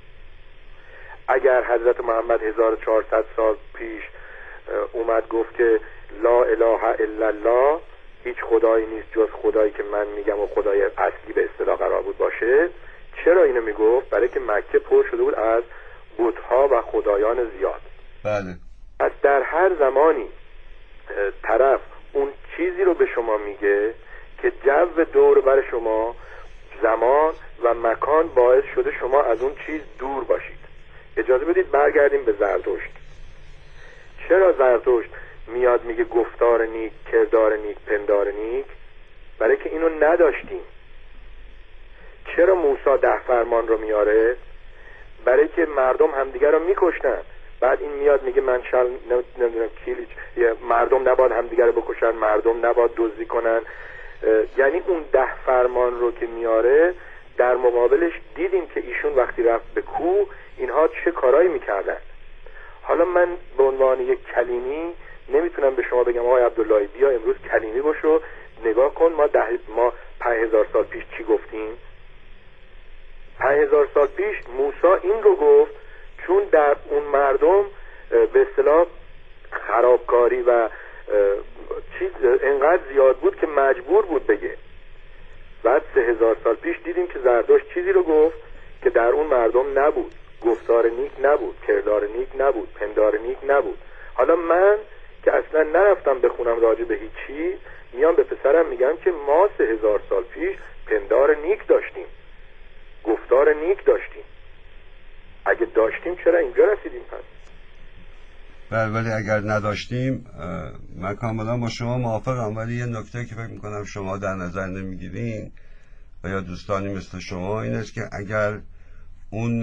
اگر حضرت محمد هزار و چهارصد سال پیش اومد گفت که لا اله الا الله، هیچ خدایی نیست جز خدایی که من میگم و خدای اصلی به اصطلاح قرار بود باشه، چرا اینو میگفت؟ برای که مکه پر شده بود از بت‌ها و خدایان زیاد. بله. از در هر زمانی طرف اون چیزی رو به شما میگه که جو دور بر شما، زمان و مکان باعث شده شما از اون چیز دور باشید. اجازه بدید برگردیم به زرتشت. چرا زرتشت میاد میگه گفتار نیک، کردار نیک، پندار نیک؟ برای که اینو نداشتیم. چرا موسی ده فرمان رو میاره؟ برای که مردم همدیگر رو میکشتن. بعد این میاد میگه من شل نمیدونم کیلیچ، مردم نباید همدیگر رو بکشن، مردم نباید دزدی کنن. یعنی اون ده فرمان رو که میاره در مقابلش دیدیم که ایشون وقتی رفت به کوه اینها چه کارایی میکردن. حالا من به عنوان یک کلیمی نمیتونم به شما بگم آقای عبداللهی بیا امروز کلیمی باشو نگاه کن ما ده ما پنج هزار سال پیش چی گفتیم. پنج هزار سال پیش موسی این رو گفت چون در اون مردم به اصطلاح خرابکاری و چیز انقدر زیاد بود که مجبور بود بگه. بعد سه هزار سال پیش دیدیم که زردشت چیزی رو گفت که در اون مردم نبود، گفتار نیک نبود، کردار نیک نبود، پندار نیک نبود. حالا من که اصلا نرفتم بخونم راجع به هیچ چیز، میام به پسرم میگم که ما سه هزار سال پیش پندار نیک داشتیم، گفتار نیک داشتیم. اگه داشتیم چرا اینجا رسیدیم پس؟ بله، ولی اگر نداشتیم من کاملا با شما موافقم، ولی یه نکته که فکر میکنم شما در نظر نمیگیرین و یا دوستانی مثل شما این است که اگر اون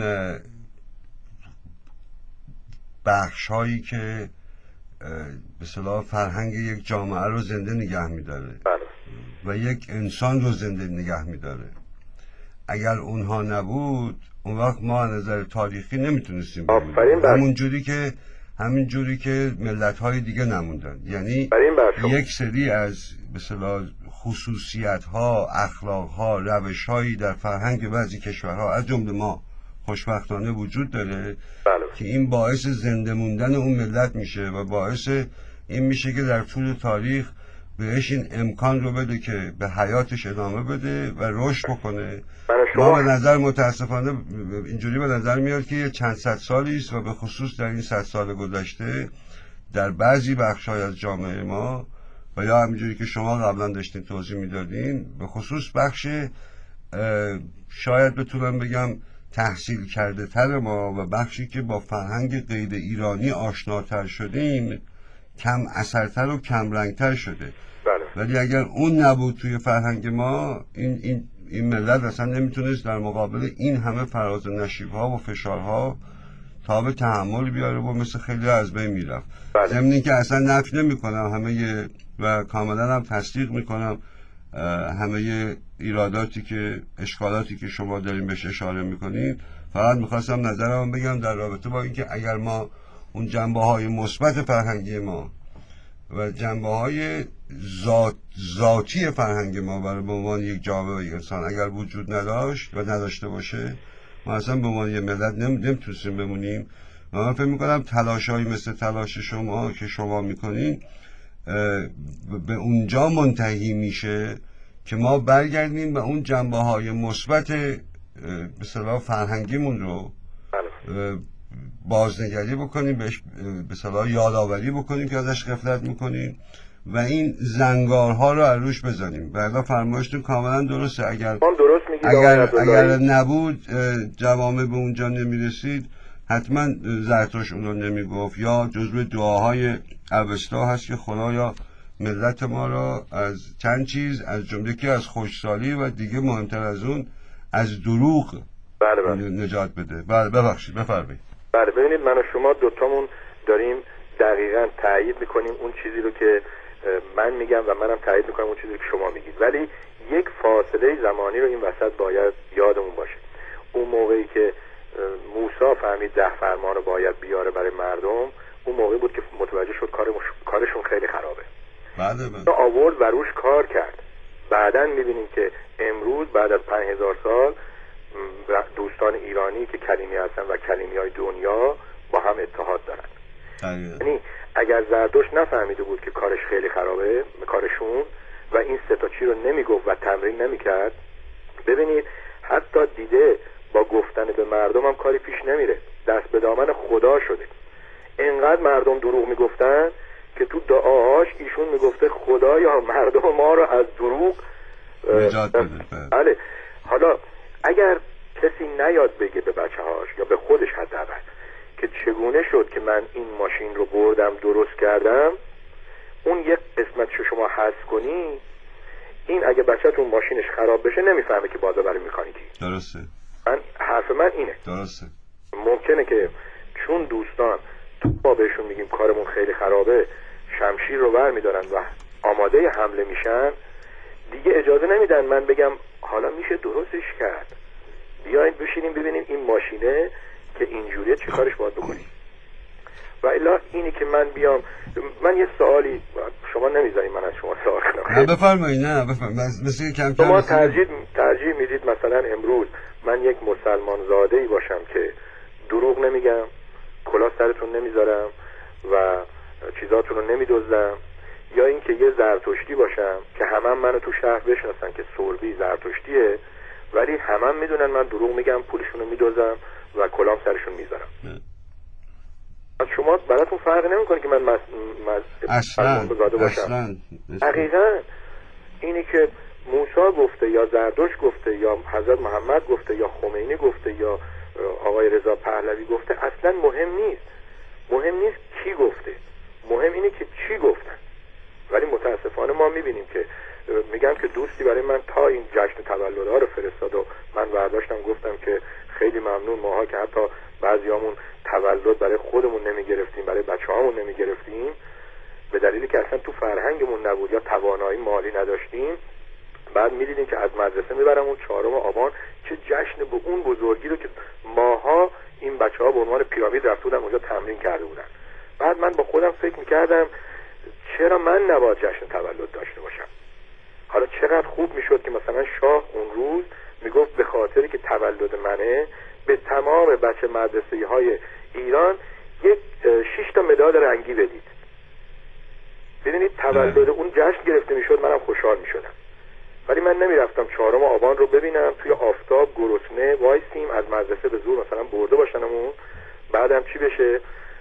بخش هایی که به اصطلاح فرهنگ یک جامعه رو زنده نگه میداره و یک انسان رو زنده نگه میداره، اگر اونها نبود اون وقت ما از نظر تاریخی نمیتونستیم بمونیم، همون جوری که همین جوری که ملت‌های دیگه نموندن. یعنی یک سری از به اصطلاح خصوصیت‌ها، اخلاق‌ها، روش‌هایی در فرهنگ بعضی کشورها از جمله ما خوشبختانه وجود داره بله. که این باعث زنده موندن اون ملت میشه و باعث این میشه که در طول تاریخ بهش این امکان رو بده که به حیاتش ادامه بده و رشد بکنه. ما به نظر متاسفانه اینجوری به نظر میاد که یه چند صد سالی است و به خصوص در این صد سال گذشته در بعضی بخش‌های از جامعه ما و یا همینجوری که شما قبلا داشتین توضیح میدادین، به خصوص بخش شاید بتونم بگم تحصیل کرده تر ما و بخشی که با فرهنگ غیر ایرانی آشناتر شدیم کم اثرتر و کم رنگتر شده. بله. ولی اگر اون نبود توی فرهنگ ما، این این این ملت اصلا نمیتونست در مقابل این همه فراز و نشیب‌ها و فشارها تاب تحمل بیاره و مثل خیلی از بین میرفت. بله. ضمن که اصلا نفی نمی‌کنم همه و کاملا هم تصدیق میکنم همه ایراداتی که اشکالاتی که شما دارین بهش اشاره میکنین. فقط میخواستم نظرم بگم در رابطه با اینکه اگر ما اون جنبه‌های مثبت فرهنگی ما و جنبه‌های ذات ذاتی فرهنگ ما برای به عنوان یک جامعه و یک انسان اگر وجود نداشت و نداشته باشه، ما اصلا به عنوان یک ملت نمیتونستیم بمونیم. و من فکر میکنم تلاش‌هایی مثل تلاش شما که شما میکنین به اونجا منتهی میشه که ما برگردیم و اون جنبه‌های مثبت به اصطلاح فرهنگیمون رو بازنگری بکنیم، بهش به اصطلاح یادآوری بکنیم که ازش غفلت میکنیم و این زنگارها رو از روش بزنیم. بله فرمایشتون کاملا درسته. اگر درست اگر اگر نبود جوامع به اونجا نمیرسید، حتما زرتشت اون رو نمیگفت. یا جزو دعاهای اوستا هست که خدایا ملت ما را از چند چیز از جمله که از خوشسالی و دیگه مهمتر از اون از دروغ بله بله. نجات بده. بله ببخشید بفرمایید. بله ببینید من و شما دوتامون داریم دقیقاً تایید میکنیم اون چیزی رو که من میگم و منم تایید میکنم اون چیزی رو که شما میگید، ولی یک فاصله زمانی رو این وسط باید یادمون باشه. اون موقعی که موسی فهمید ده فرمان رو باید بیاره برای مردم، اون موقعی بود که متوجه شد کارشون خیلی خرابه. بله بله. آورد و روش کار کرد. بعداً میبینیم که امروز بعد از پنج هزار سال دوستان ایرانی که کلیمی هستن و کلیمی های دنیا با هم اتحاد دارن. یعنی اگر زردشت نفهمیده بود که کارش خیلی خرابه کارشون و این سه تا چی رو نمیگفت و تمرین نمیکرد، ببینید حتی دیده با گفتن به مردم هم کاری پیش نمیره، دست به دامن خدا شده. اینقدر مردم دروغ میگفتن که تو دعاهاش ایشون میگفته خدایا مردم ما رو از دروغ نجات بده. بله. حالا اگر کسی نیاد بگه به بچه هاش یا به خودش حداقل که چگونه شد که من این ماشین رو بردم درست کردم، اون یک قسمتشو شما حذف کنی، این اگه بچه‌تون ماشینش خراب بشه نمیفهمه که باید برای مکانیکی. درسته. من حرف من اینه. درسته. ممکنه که چون دوستان تو ما بهشون میگیم کارمون خیلی خرابه، شمشیر رو بر میدارن و آماده حمله میشن، دیگه اجازه نمیدن من بگم حالا میشه درستش کرد، بیاین بشینیم ببینیم این ماشینه که اینجوریه چه کارش باید بکنیم. و الا اینی که من بیام من یه سوالی شما نمیذارین من از شما سوال کنم. نه بفرمایید. نه بفرمایید. مثلا کم کم شما ترجیح ترجیح میدید مثلا امروز من یک مسلمان زاده ای باشم که دروغ نمیگم، کلاه سرتون نمیذارم و چیزاتون رو نمیدزدم، یا اینکه یه زرتشتی باشم که همه هم منو تو شهر بشناسن که سربی زرتشتیه ولی همه هم میدونن من دروغ میگم، پولشون رو میدزدم و کلام سرشون میذارم؟ از شما براتون فرق نمیکنه که من مس... مس... اصلا زاده باشم؟ دقیقاً اینی که موسی گفته یا زردشت گفته یا حضرت محمد گفته یا خمینی گفته یا آقای رضا پهلوی گفته اصلا مهم نیست. مهم نیست کی گفته، مهم اینه که چی گفتن. ولی متاسفانه ما میبینیم که میگم که دوستی برای من تا این جشن تولدها رو فرستاد و من برداشتم گفتم که خیلی ممنون، ماها که حتی بعضیامون تولد برای خودمون نمیگرفتیم، برای بچه‌هامون نمیگرفتیم به دلیلی که اصلا تو فرهنگمون نبود یا توانایی مالی نداشتیم. بعد میدیدیم که از مدرسه میبرم اون چهارم آبان چه جشن به اون بزرگی رو که ماها این بچه‌ها به عنوان پیرامید رفته بودن اونجا تمرین کرده بودن. بعد من با خودم فکر میکردم چرا من نباید جشن تولد داشته باشم؟ حالا چقدر خوب میشد که مثلا شاه اون روز میگفت به خاطری که تولد منه به به تمام بچه مدرسه‌ای های ایران یک شش تا مدال رنگی بدید. ببینید تولد اون جشن گرفته میشد، منم خوشحال میشدم. ولی من نمیرفتم چهارم آبان رو ببینم توی آفتاب گرسنه وایسیم از مدرسه به زور مثلا برده باشنمون، بعدم چی بشه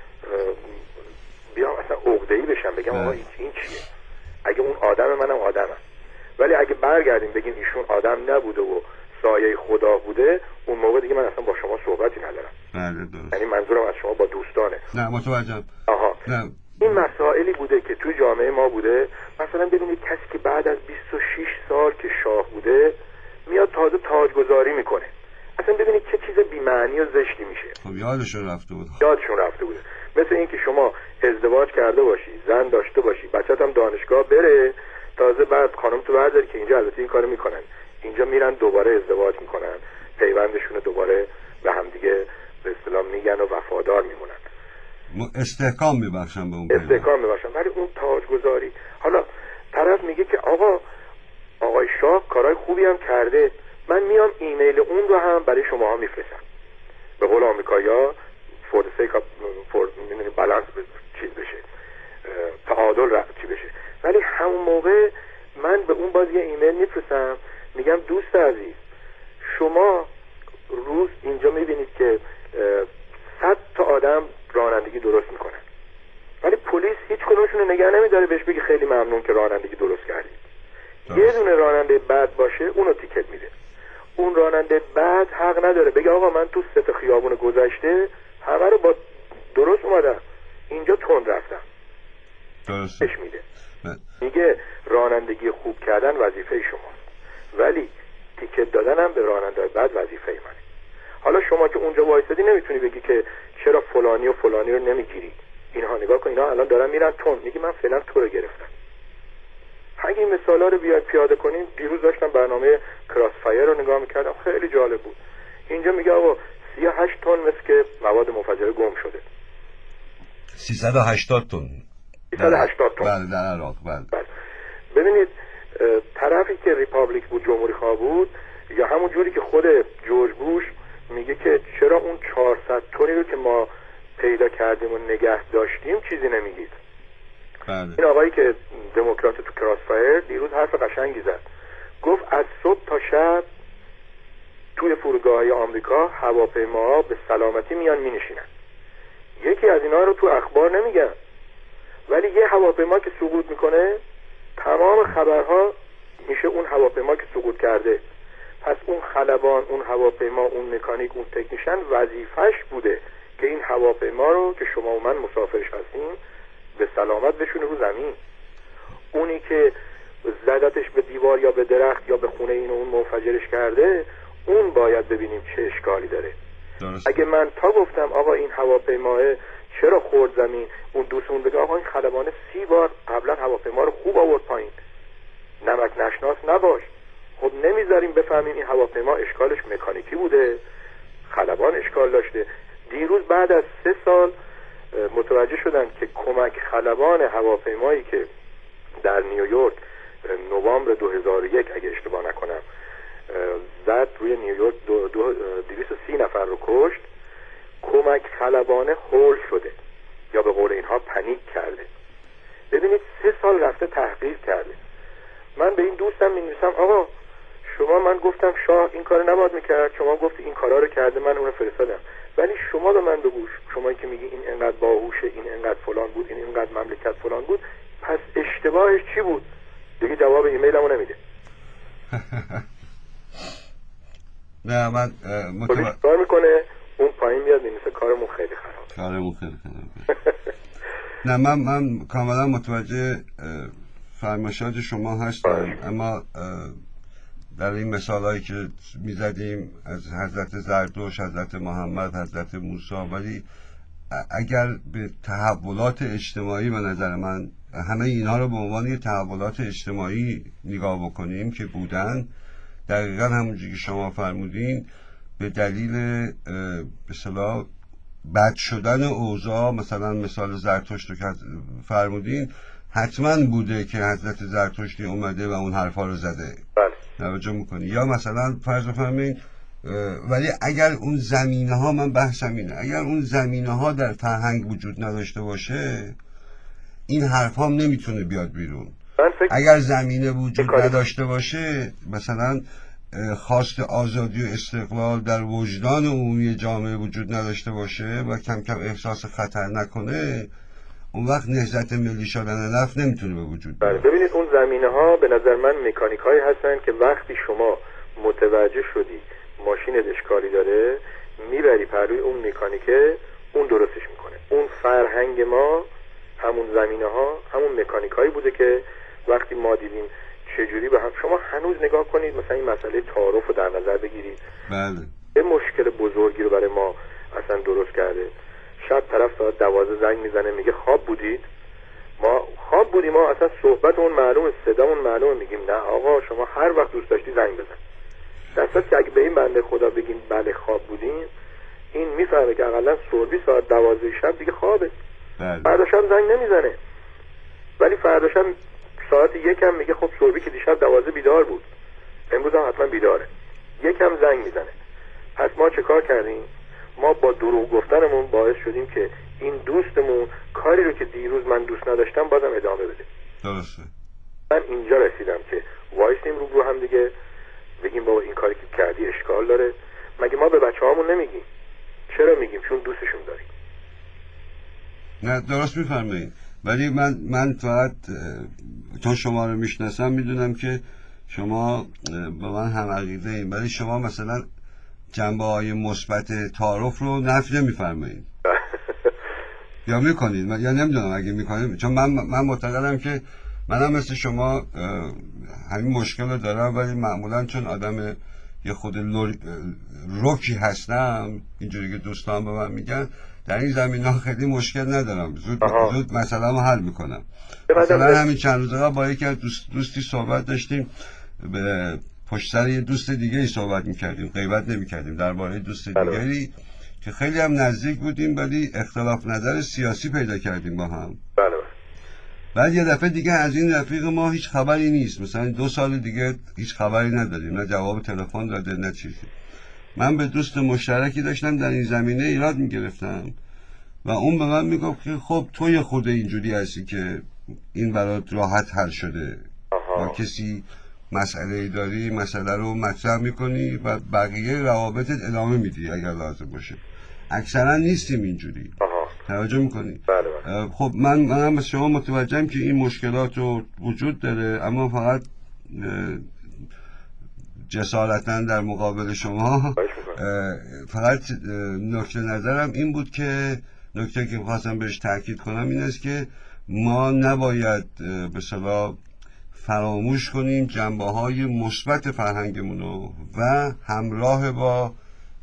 بیام اصلا عقده‌ای بشم بگم آقا این این چیه؟ اگه اون آدم منم آدمم. ولی اگه برگردیم بگیم ایشون آدم نبوده و سایه خدا بوده، اون موقع دیگه من اصلا با شما صحبتی ندارم. بله درست. یعنی منظورم از شما با دوستانه. نه متوجهم. آها. نه. این مسائلی بوده که توی جامعه ما بوده. مثلا ببینید کسی که بعد از بیست و شش سال که شاه بوده میاد تازه تاجگذاری میکنه، اصلا ببینید چه چیز بی‌معنی و زشتی میشه. خب یادشون رفته بود. یادشون رفته بوده. مثل اینکه شما ازدواج کرده باشی، زن داشته باشی، بچت هم دانشگاه بره، تازه بعد خانم تو برداری که اینجا البته این کارو میکنن، اینجا میرن دوباره ازدواج میکنن، پیوندشون دوباره به هم دیگه به اصطلاح میگن و وفادار میمونن، استحکام میبخشن به اون استحکام میبخشن. ولی اون تاجگذاری، حالا طرف میگه که آقا آقای شاه کارهای خوبی هم کرده، من میام ایمیل اون رو هم برای شماها میفرستم. به قول آمریکایی‌ها for the sake of for balance چیز بشه، تعادل را چی بشه. ولی همون موقع من به اون باز یه ایمیل میفرستم میگم دوست عزیز شما روز اینجا میبینید که صد تا آدم رانندگی درست میکنن، ولی پلیس هیچ کدومشون رو نگه نمیداره بهش بگی خیلی ممنون که رانندگی درست کردید. یه دونه راننده بد باشه اونو تیکت میده. اون راننده بد حق نداره بگه آقا من تو سه تا خیابون گذشته همه رو با درست اومدم، اینجا تند رفتم. درست میده. میگه رانندگی خوب کردن وظیفه شماست، ولی تیکت دادن هم به راننده بد وظیفه منه. حالا شما که اونجا وایسادی نمیتونی بگی که چرا فلانی و فلانی رو نمیگیری. اینها نگاه کن، اینا الان دارن میرن تند، میگی من فعلا تو رو گرفتم. اگه این مثالا رو بیاید پیاده کنیم، دیروز داشتم برنامه کراس فایر رو نگاه میکردم، خیلی جالب بود. اینجا میگه آقا سی و هشت تن مثل که مواد مفجره گم شده. سیصد و هشتاد تن. سیصد و هشتاد تن. بله در عراق. بله. بله. ببینید طرفی که ریپابلیک بود، جمهوری خواه بود، یا همون جوری که خود جورج بوش میگه که چرا اون چهارصد تنی رو که ما پیدا کردیم و نگه داشتیم چیزی نمیگید. بله. این آقایی که دموکرات تو کراس فایر دیروز حرف قشنگی زد، گفت از صبح تا شب توی فرودگاه‌های آمریکا هواپیماها به سلامتی میان مینشینن. یکی از اینا رو تو اخبار نمیگن، ولی یه هواپیما که سقوط میکنه تمام خبرها میشه اون هواپیما که سقوط کرده. پس اون خلبان، اون هواپیما، اون مکانیک، اون تکنیشن وظیفش بوده که این هواپیما رو که شما و من مسافرش هستیم به سلامت بشونه رو زمین. اونی که زدتش به دیوار یا به درخت یا به خونه این و اون منفجرش کرده، اون باید ببینیم چه اشکالی داره. درست. اگه من تا گفتم آقا این هواپیماه چرا خورد زمین، اون دوستمون بگه آقا این خلبانه سی بار قبلا هواپیما رو خوب آورد پایین، نمک نشناس نباش. خب نمیذاریم بفهمیم این هواپیما اشکالش مکانیکی بوده، خلبان اشکال داشته. دیروز بعد از سه سال متوجه شدن که کمک خلبان هواپیمایی که در نیویورک نوامبر دو هزار و یک اگه اشتباه نکنم زد روی نیویورک دو دو دویست و سی نفر رو کشت، کمک خلبانه هول شده یا به قول اینها پنیک کرده. ببینید سه سال رفته تحقیق کرده. من به این دوستم می‌نویسم آقا شما، من گفتم شاه این کارو نباید میکرد، شما گفتی این کارا رو کرده، من اون رو فرستادم، ولی شما به من بگو، شما که میگی این انقدر باهوشه، این انقدر فلان بود، این انقدر مملکت فلان بود، پس اشتباهش چی بود؟ دیگه جواب ایمیلمو نمیده. نه من متوجه کار میکنه اون پایین میاد می‌نویسه کارمون خیلی خرابه. کارمون خیلی خرابه. نه من من کاملا متوجه فرمایشات شما هستم، اما در این مثالایی که میزدیم از حضرت زردوش، حضرت محمد، حضرت موسی، ولی اگر به تحولات اجتماعی به نظر من همه اینها رو به عنوان یه تحولات اجتماعی نگاه بکنیم که بودن، دقیقا همونجوری که شما فرمودین به دلیل به اصطلاح بد شدن اوضاع، مثلا مثال زرتشت رو که فرمودین حتما بوده که حضرت زرتشتی اومده و اون حرفا رو زده. بله. توجه میکنی؟ یا مثلا فرض بفرمایید ولی اگر اون زمینه ها، من بحثم اینه، اگر اون زمینه ها در فرهنگ وجود نداشته باشه این حرف هم نمیتونه بیاد بیرون. اگر زمینه وجود نداشته باشه، مثلا خواست آزادی و استقلال در وجدان عمومی جامعه وجود نداشته باشه و کم کم احساس خطر نکنه، اون وقت نهضت ملی شدن نفت نمیتونه به وجود بیاد. ببینید اون زمینه ها به نظر من مکانیک هایی هستن که وقتی شما متوجه شدی ماشینت اشکالی داره، میبری پروی اون مکانیکه، اون درستش میکنه. اون فرهنگ ما همون زمینه ها همون مکانیک هایی بوده که وقتی ما دیدیم چجوری به هم، شما هنوز نگاه کنید مثلا این مسئله تعارف رو در نظر بگیرید. بله. یه مشکل بزرگی رو برای ما اصلا درست کرده. شب طرف ساعت دوازده زنگ میزنه میگه خواب بودید؟ ما خواب بودیم، ما اصلا صحبتمون معلومه، صدامون معلومه، میگیم نه آقا شما هر وقت دوست داشتی زنگ بزن. در صورتی که اگه به این بنده خدا بگیم بله خواب بودیم، این میفهمه که اقلا سوربی ساعت دوازده شب دیگه خوابه. بله. فردا شب زنگ نمیزنه، ولی فردا شب ساعت یکم میگه خب سوربی که دیشب دوازده بیدار بود، امروز هم حتما بیداره، یکم زنگ میزنه. پس ما چه کار کردیم؟ ما با دروغ گفتنمون باعث شدیم که این دوستمون کاری رو که دیروز من دوست نداشتم بازم ادامه بده. درسته. من اینجا رسیدم که وایسیم رو هم دیگه بگیم بابا این کاری که کردی اشکال داره. مگه ما به بچه‌هامون نمیگیم؟ چرا میگیم؟ چون دوستشون داریم. نه درست میفرمایید، ولی من من فقط چون شما رو میشناسم میدونم که شما با من هم عقیده ایم، ولی شما مثلا جنبه های مثبت تعارف رو نفی نمیفرمایید یا میکنید؟ یا نمیدونم اگه میکنید، چون من من معتقدم که منم مثل شما همین مشکل رو دارم، ولی معمولا چون آدم یه خود روکی هستم، اینجوری که دوستان به من میگن، در این زمین ها خیلی مشکل ندارم، زود زود مسئله رو حل میکنم. مثلا همین چند روز قبل با یکی از دوست دوستی صحبت داشتیم، به پشت سر یه دوست دیگه ای صحبت میکردیم، غیبت نمیکردیم درباره دوست دیگری که خیلی هم نزدیک بودیم، ولی اختلاف نظر سیاسی پیدا کردیم با هم. بله. بعد یه دفعه دیگه از این رفیق ما هیچ خبری نیست، مثلا دو سال دیگه هیچ خبری نداریم، نه جواب تلفن داده نه چیزی. من به دوست مشترکی داشتم در این زمینه ایراد میگرفتم و اون به من میگفت که خب تو یه خود اینجوری هستی که این برات راحت حل شده، با کسی مسئله داری مسئله رو مطرح میکنی و بقیه روابطت ادامه میدی اگر لازم باشه. اکثرا نیستیم اینجوری. توجه میکنی؟ بله. خب من منم از شما متوجهم که این مشکلات رو وجود داره، اما فقط جسارتاً در مقابل شما فقط نکته نظرم این بود که نکته که خواستم بهش تاکید کنم این است که ما نباید به اصطلاح فراموش کنیم جنبه های مثبت فرهنگمون رو و همراه با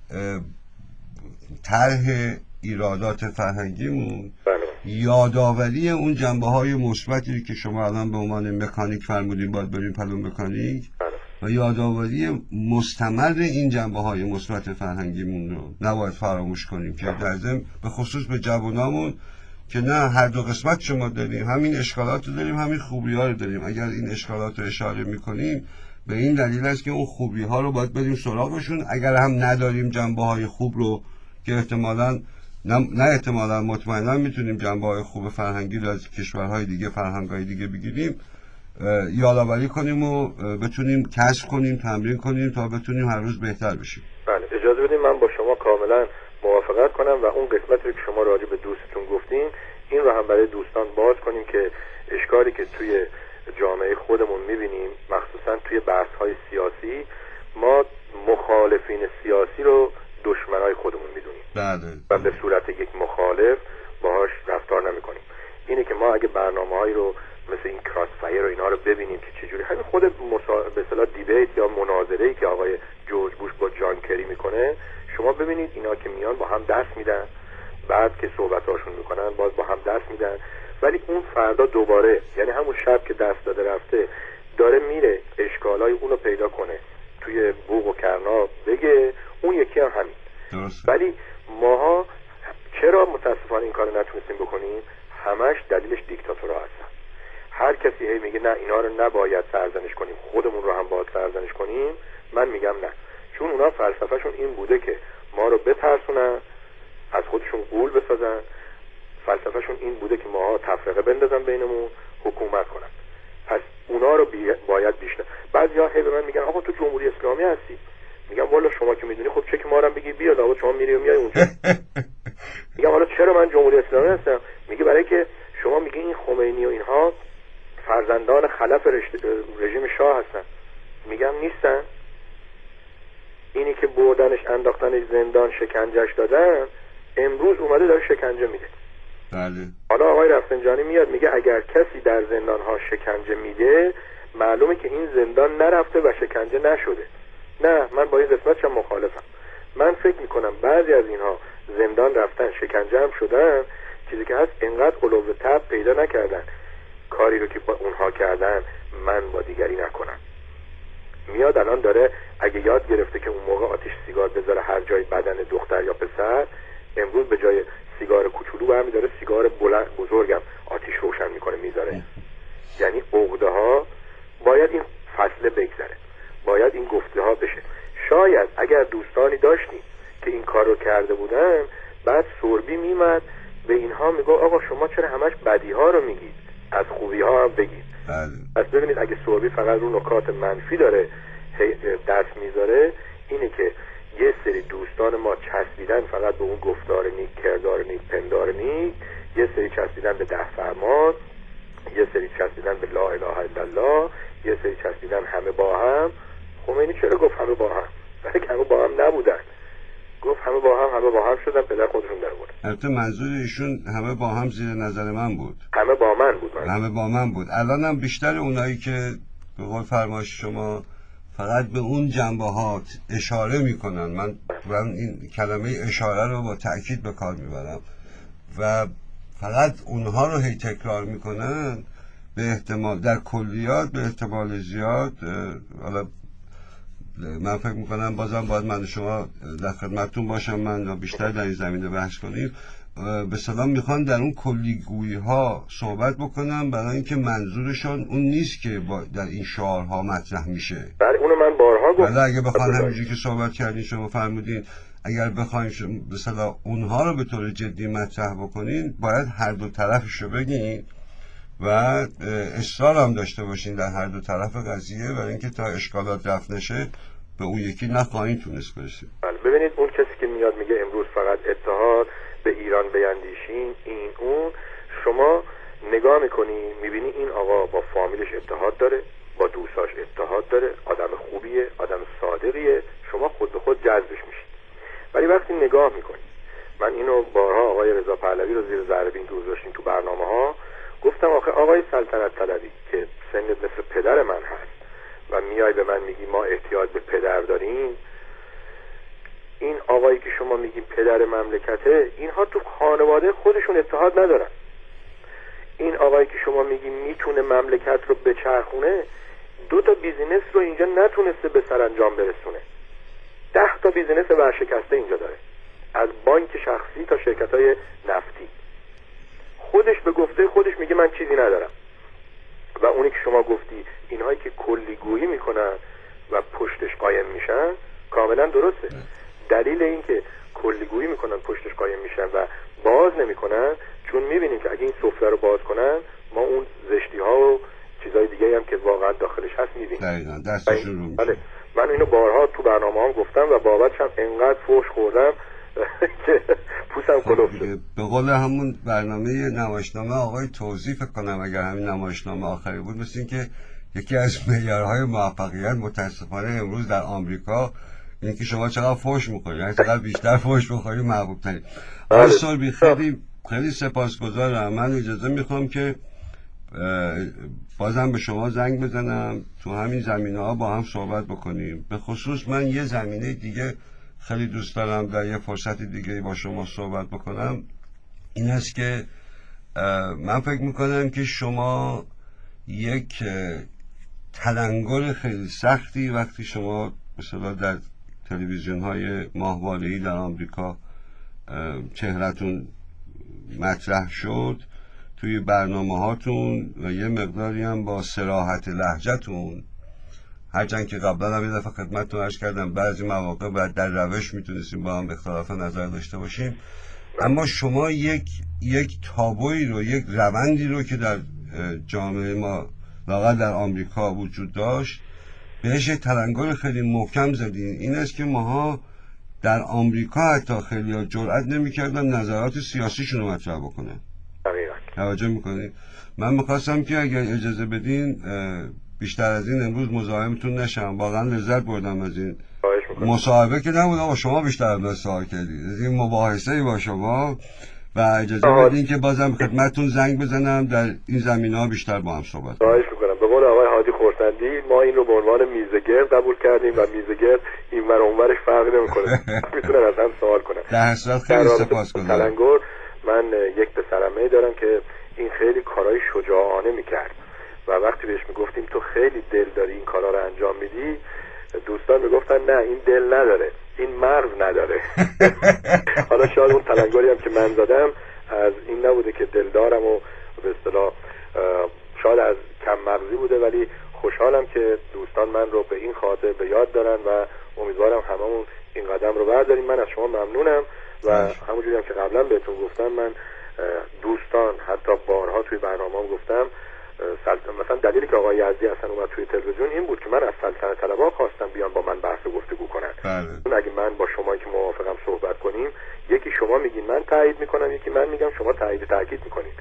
طرح ایرادات فرهنگیمون یادآوری اون جنبه های مثبتی که شما الان به عنوان مکانیک فرمودین باید بریم پلو مکانیک و یادآوری مستمر این جنبه های مثبت فرهنگیمون رو نباید فراموش کنیم که در ضمن به خصوص به جوانامون که نه هر دو قسمت شما داریم، همین اشکالات رو داریم همین خوبی ها رو داریم. اگر این اشکالات رو اشاره میکنیم به این دلیل است که اون خوبی ها رو باید بریم سراغشون. اگر هم نداریم جنبه های خوب رو که احتمالاً نه, نه احتمالاً مطمئنا میتونیم جنبه های خوب فرهنگی رو از کشورهای دیگه فرهنگ‌های دیگه بگیریم، یادآوری کنیم و بتونیم کسب کنیم، تمرین کنیم تا بتونیم هر روز بهتر بشیم. بله اجازه بدید من با شما کاملا موافقت کنم و اون قسمتی رو که شما راجع به دوستتون گفتین این رو هم برای دوستان باز کنیم که اشکالی که توی جامعه خودمون میبینیم مخصوصا توی بحث‌های سیاسی، ما مخالفین سیاسی رو دشمنای خودمون میدونیم. بله. و به صورت یک مخالف باهاش رفتار نمیکنیم. اینه که ما اگه برنامه‌هایی رو مثل این کراس فایر و اینا رو ببینیم که چجوری همین خود مسا... به اصطلاح دیبیت یا مناظره‌ای که آقای جورج بوش با جان کری میکنه، شما ببینید اینا که میان با هم دست میدن، بعد که صحبتاشون میکنن باز با هم دست میدن، ولی اون فردا دوباره یعنی همون شب که دست داده رفته داره میره اشکالای اونو پیدا کنه توی بوق و کرنا بگه، اون یکی هم همین. درست. ولی ماها چرا متاسفانه این کارو نتونستیم بکنیم؟ همش دلیلش دیکتاتورها هستن. هر کسی هی میگه نه اینا رو نباید سرزنش کنیم، خودمون رو هم باید سرزنش کنیم. من میگم نه، چون اونا فلسفهشون این بوده که ما رو بترسونن، از خودشون غول بسازن، فلسفهشون این بوده که ماها تفرقه بندازن بینمون، حکومت کنن. پس اونا رو بی... باید بیشتر. بعضیا هی به من میگن آقا تو جمهوری اسلامی هستی. میگم والا شما که میدونی خب چک ما رو بگی بیا، آقا شما میری و میای اونجا. میگم حالا چرا من جمهوری اسلامی هستم؟ میگه برای که شما میگی این خمینی و اینها فرزندان خلف رژیم شاه هستن. میگم نیستن. اینی که بردنش انداختنش زندان شکنجهش دادن امروز اومده داره شکنجه میده. بله. حالا آقای رفسنجانی میاد میگه اگر کسی در زندان ها شکنجه میده معلومه که این زندان نرفته و شکنجه نشده. نه، من با این قسمتش هم مخالفم. من فکر میکنم بعضی از اینها زندان رفتن شکنجه هم شدن، چیزی که هست اینقدر علو طبع پیدا نکردن کاری رو که با اونها کردن من با دیگری نکنم. میاد الان داره اگه یاد گرفته که اون موقع آتش سیگار بذاره هر جای بدن دختر یا پسر، امروز به جای سیگار کوچولو برمی داره سیگار بلند بزرگم آتش روشن میکنه میذاره. یعنی عقده ها باید این فصله بگذره، باید این گفته ها بشه. شاید اگر دوستانی داشتیم که این کار رو کرده بودن، بعد سربی میمد به اینها میگو آقا شما چرا همش بدی ها رو میگید، از خوبی ها هم بگید. پس ببینید اگه سربی فقط رو نکات منفی داره دست میذاره، اینه که یه سری دوستان ما چسبیدن فقط به اون گفتار نیک، کردار نیک، پندار نیک، یه سری چسبیدن به ده فرمان، یه سری چسبیدن به لا اله الا الله، یه سری چسبیدن همه با هم. خمینی چرا گفت همه با هم؟ برای که همه با هم نبودن. گفت همه با هم همه با هم شدن، پدر خودشون در بود. البته منظور ایشون همه با هم زیر نظر من بود. همه با من بود. من. همه با من بود. الانم بیشتر اونایی که به قول فرمایش شما فقط به اون جنبه ها اشاره میکنن، من من این کلمه اشاره رو با تأکید به کار میبرم و فقط اونها رو هی تکرار میکنن، به احتمال در کلیات به احتمال زیاد، حالا من فکر میکنم بازم باید من شما در خدمتتون باشم، من بیشتر در این زمینه بحث کنیم. به سلام میخوان در اون کلیگویی ها صحبت بکنم، برای اینکه منظورشون اون نیست که با در این شعارها مطرح میشه. بله اونو من بارها گفتم. ولی اگه بخوان همینجوری که صحبت کردین شما فرمودین، اگر بخواین به صلاح اونها رو به طور جدی مطرح بکنین، باید هر دو طرفش رو بگین و اصرار هم داشته باشین در هر دو طرف قضیه، برای اینکه تا اشکالات رفع نشه به اون یکی نخواهین تونست برسید. بله ببینید اون کسی که میاد میگه امروز فقط اتحاد به ایران بیندیشین این اون، شما نگاه میکنی میبینی این آقا با فامیلش اتحاد داره، با دوستاش اتحاد داره، آدم خوبیه، آدم صادقیه، شما خود به خود جذبش میشید. ولی وقتی نگاه میکنی، من اینو بارها آقای رضا پهلوی رو زیر ذره بین دور داشتیم تو برنامه ها، گفتم آخه آقای سلطنت طلبی که سنت مثل پدر من هست و میای به من میگی ما احتیاج به پدر داریم، این آقایی که شما میگین پدر مملکته، اینها تو خانواده خودشون اتحاد ندارن. این آقایی که شما میگین میتونه مملکت رو بچرخونه، دو تا بیزینس رو اینجا نتونسته به سرانجام برسونه. ده تا بیزینس ورشکسته اینجا داره، از بانک شخصی تا شرکت‌های نفتی. خودش به گفته خودش میگه من چیزی ندارم. و اونی که شما گفتی اینهایی که کلیگویی میکنن و پشتش قایم میشن کاملا درسته. دلیل این که کلیگویی میکنن پشتش قایم میشن و باز نمیکنن، چون میبینیم که اگه این سفره رو باز کنن ما اون زشتی ها و چیزای دیگه هم که واقعا داخلش هست میبینیم. دقیقاً دستشون رو بله. من اینو بارها تو برنامه هم گفتم و بابتش هم انقدر فوش خوردم که پوستم کلوف شد. به قول همون برنامه نمایشنامه آقای توضیح فکر کنم اگر همین نمایشنامه آخری بود، مثل این که یکی از معیارهای موفقیت متاسفانه امروز در آمریکا اینه که شما چقدر فوش میخورید، یعنی چقدر بیشتر فوش بخورید محبوب ترین. آقای سربی خیلی خیلی سپاسگزارم. من اجازه میخوام که بازم به شما زنگ بزنم تو همین زمینه ها با هم صحبت بکنیم. به خصوص من یه زمینه دیگه خیلی دوست دارم در یه فرصت دیگه با شما صحبت بکنم، این است که من فکر میکنم که شما یک تلنگر خیلی سختی وقتی شما مثلا در تلویزیون های ماهواره‌ای در آمریکا چهرهتون مطرح شد توی برنامه هاتون و یه مقداری هم با صراحت لهجه‌تون هرچند که قبلا هم یه دفعه خدمتتون عرض کردم بعضی مواقع باید در روش میتونستیم با هم اختلاف نظر داشته باشیم، اما شما یک یک تابویی رو، یک روندی رو که در جامعه ما واقعا در آمریکا وجود داشت بهش تلنگر خیلی محکم زدین. این است که ماها در آمریکا حتی خیلی ها جرئت نمی‌کردن نظرات سیاسیشون رو مطرح بکنن. دقیقاً. توجه میکنید؟ من میخواستم که اگر اجازه بدین بیشتر از این امروز مزاحمتون نشم. واقعا لذت بردم از این مصاحبه که نبود آقا شما بیشتر از من سوال کردید، از این مباحثه با شما، و اجازه بدین که بازم خدمتتون زنگ بزنم در این زمینه‌ها بیشتر با هم صحبت کنیم. خواهش میکنم. به قول آقای هادی خورسندی ما این رو به عنوان میزگرد قبول کردیم و میزگرد این ور اون ورش فرق نمیکنه. میتونن از هم سوال کنن. در صورت خیلی سپاسگزارم. تلنگر، من یک پسرعمه‌ای دارم که این خیلی کارهای شجاعانه میکرد و وقتی بهش میگفتیم تو خیلی دل داری این کارا رو انجام میدی، دوستان میگفتن نه این دل نداره، این مغز نداره. حالا شاید اون تلنگری هم که من زدم از این نبوده که دل دارم و به اصطلاح شاید از کم مغزی بوده، ولی خوشحالم که دوستان من رو به این خاطر به یاد دارن و امیدوارم هممون این قدم رو برداریم. من از شما ممنونم و همونجوری هم که قبلا بهتون گفتم من دوستان حتی بارها توی برنامه‌ام گفتم مثلا دلیلی که آقای یزدی اصلا اومد توی تلویزیون این بود که من از سلطنت طلبها خواستم بیان با من بحث و گفتگو کنن. بله. اگه من با شما که موافقم صحبت کنیم، یکی شما میگین من تایید میکنم، یکی من میگم شما تایید تاکید میکنین،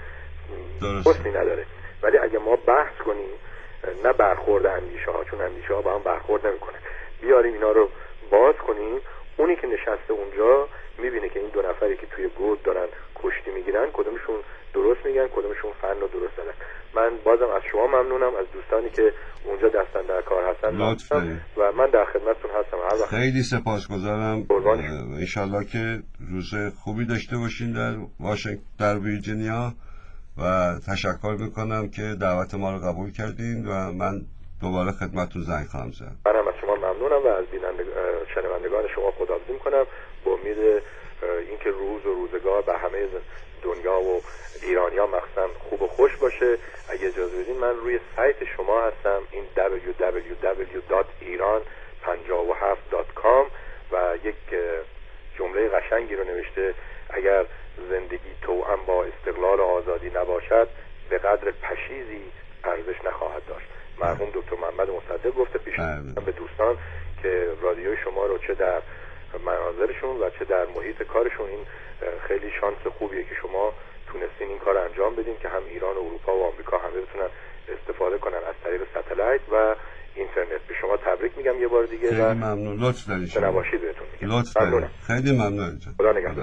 حسنی نداره. ولی اگه ما بحث کنیم نه برخورد اندیشه ها، چون اندیشه ها با هم برخورد نمیکنه، بیاریم اینا رو باز کنیم، اونی که نشسته اونجا میبینه که این دو نفری که توی گود دارن کشتی میگیرن کدومشون درست میگن، کدومشون فن رو درست دادن. من بازم از شما ممنونم، از دوستانی که اونجا دستن در کار هستن و من در خدمتتون هستم هر وقت. خیلی سپاسگزارم. انشالله که روز خوبی داشته باشین در واشنگتن در ویرجینیا و تشکر میکنم که دعوت ما رو قبول کردین و من دوباره خدمتتون زنگ خواهم زد. منم از شما ممنونم و از بیننده شنوندگان شما خداحافظی میکنم با امید اینکه روز و روزگار به همه دنیا و ایرانیا مخصوصا خوب و خوش باشه. اگه اجازه بدین من روی سایت شما هستم، این دبلیو دبلیو دبلیو دات ایران پنجاه و هفت دات کام و یک جمله قشنگی رو نوشته اگر زندگی توأم با استقلال و آزادی نباشد به قدر پشیزی ارزش نخواهد داشت. مرحوم دکتر محمد مصدق گفته. پیشنهاد به دوستان که رادیوی شما رو چه در مناظرشون و چه در محیط کارشون، این خیلی شانس خوبیه که شما تونستین این کار انجام بدین که هم ایران و اروپا و آمریکا همه بتونن استفاده کنن از طریق ستلایت و اینترنت. به شما تبریک میگم یه بار دیگه. خیلی ممنون. لطف دارین شما. نباشید بهتون میگم. لطف دارین. خیلی ممنون. خدا نگهدار.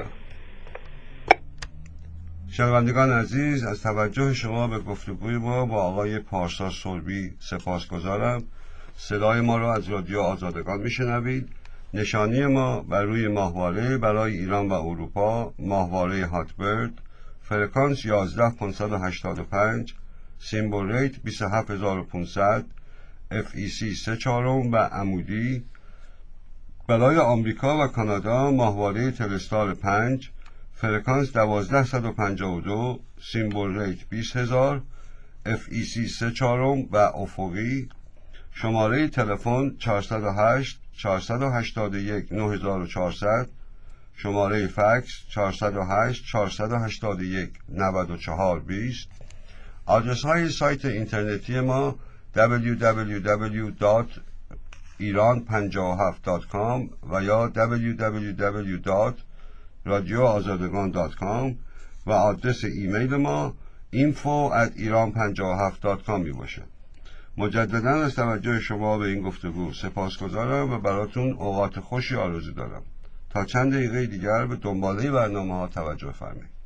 شنوندگان عزیز، از توجه شما به گفتگوی ما با آقای پارسا سربی سپاسگزارم. صدای ما را از رادیو آزادگان میشنوید. نشانی ما بر روی ماهواره برای ایران و اروپا ماهواره هاتبرد، فرکانس یازده پانصد و هشتاد و پنج، سیمبل ریت بیست و هفت هزار و پانصد، اف ای سی سه چهارم و عمودی. برای آمریکا و کانادا ماهواره تلستار پنج، فرکانس دوازده صد و پنجاه و دو، سیمبل ریت بیست هزار، اف ای سی سه چهارم و افقی. شماره تلفن چهارصد و هشت چهارصد و هشتاد و یک نه هزار و چهارصد، شماره فکس چهارصد و هشت چهارصد و هشتاد و یک نود و چهار بیست. آدرس های سایت اینترنتی ما دبلیو دبلیو دبلیو دات ایران پنجاه و هفت دات کام و یا دبلیو دبلیو دبلیو دات رادیو آزادگان دات کام و آدرس ایمیل ما اینفو ات ایران پنجاه و هفت دات کام می باشه. مجددا از توجه شما به این گفتگو سپاسگزارم و براتون اوقات خوشی آرزو دارم. تا چند دقیقه دیگر به دنباله برنامه ها توجه فرمایید.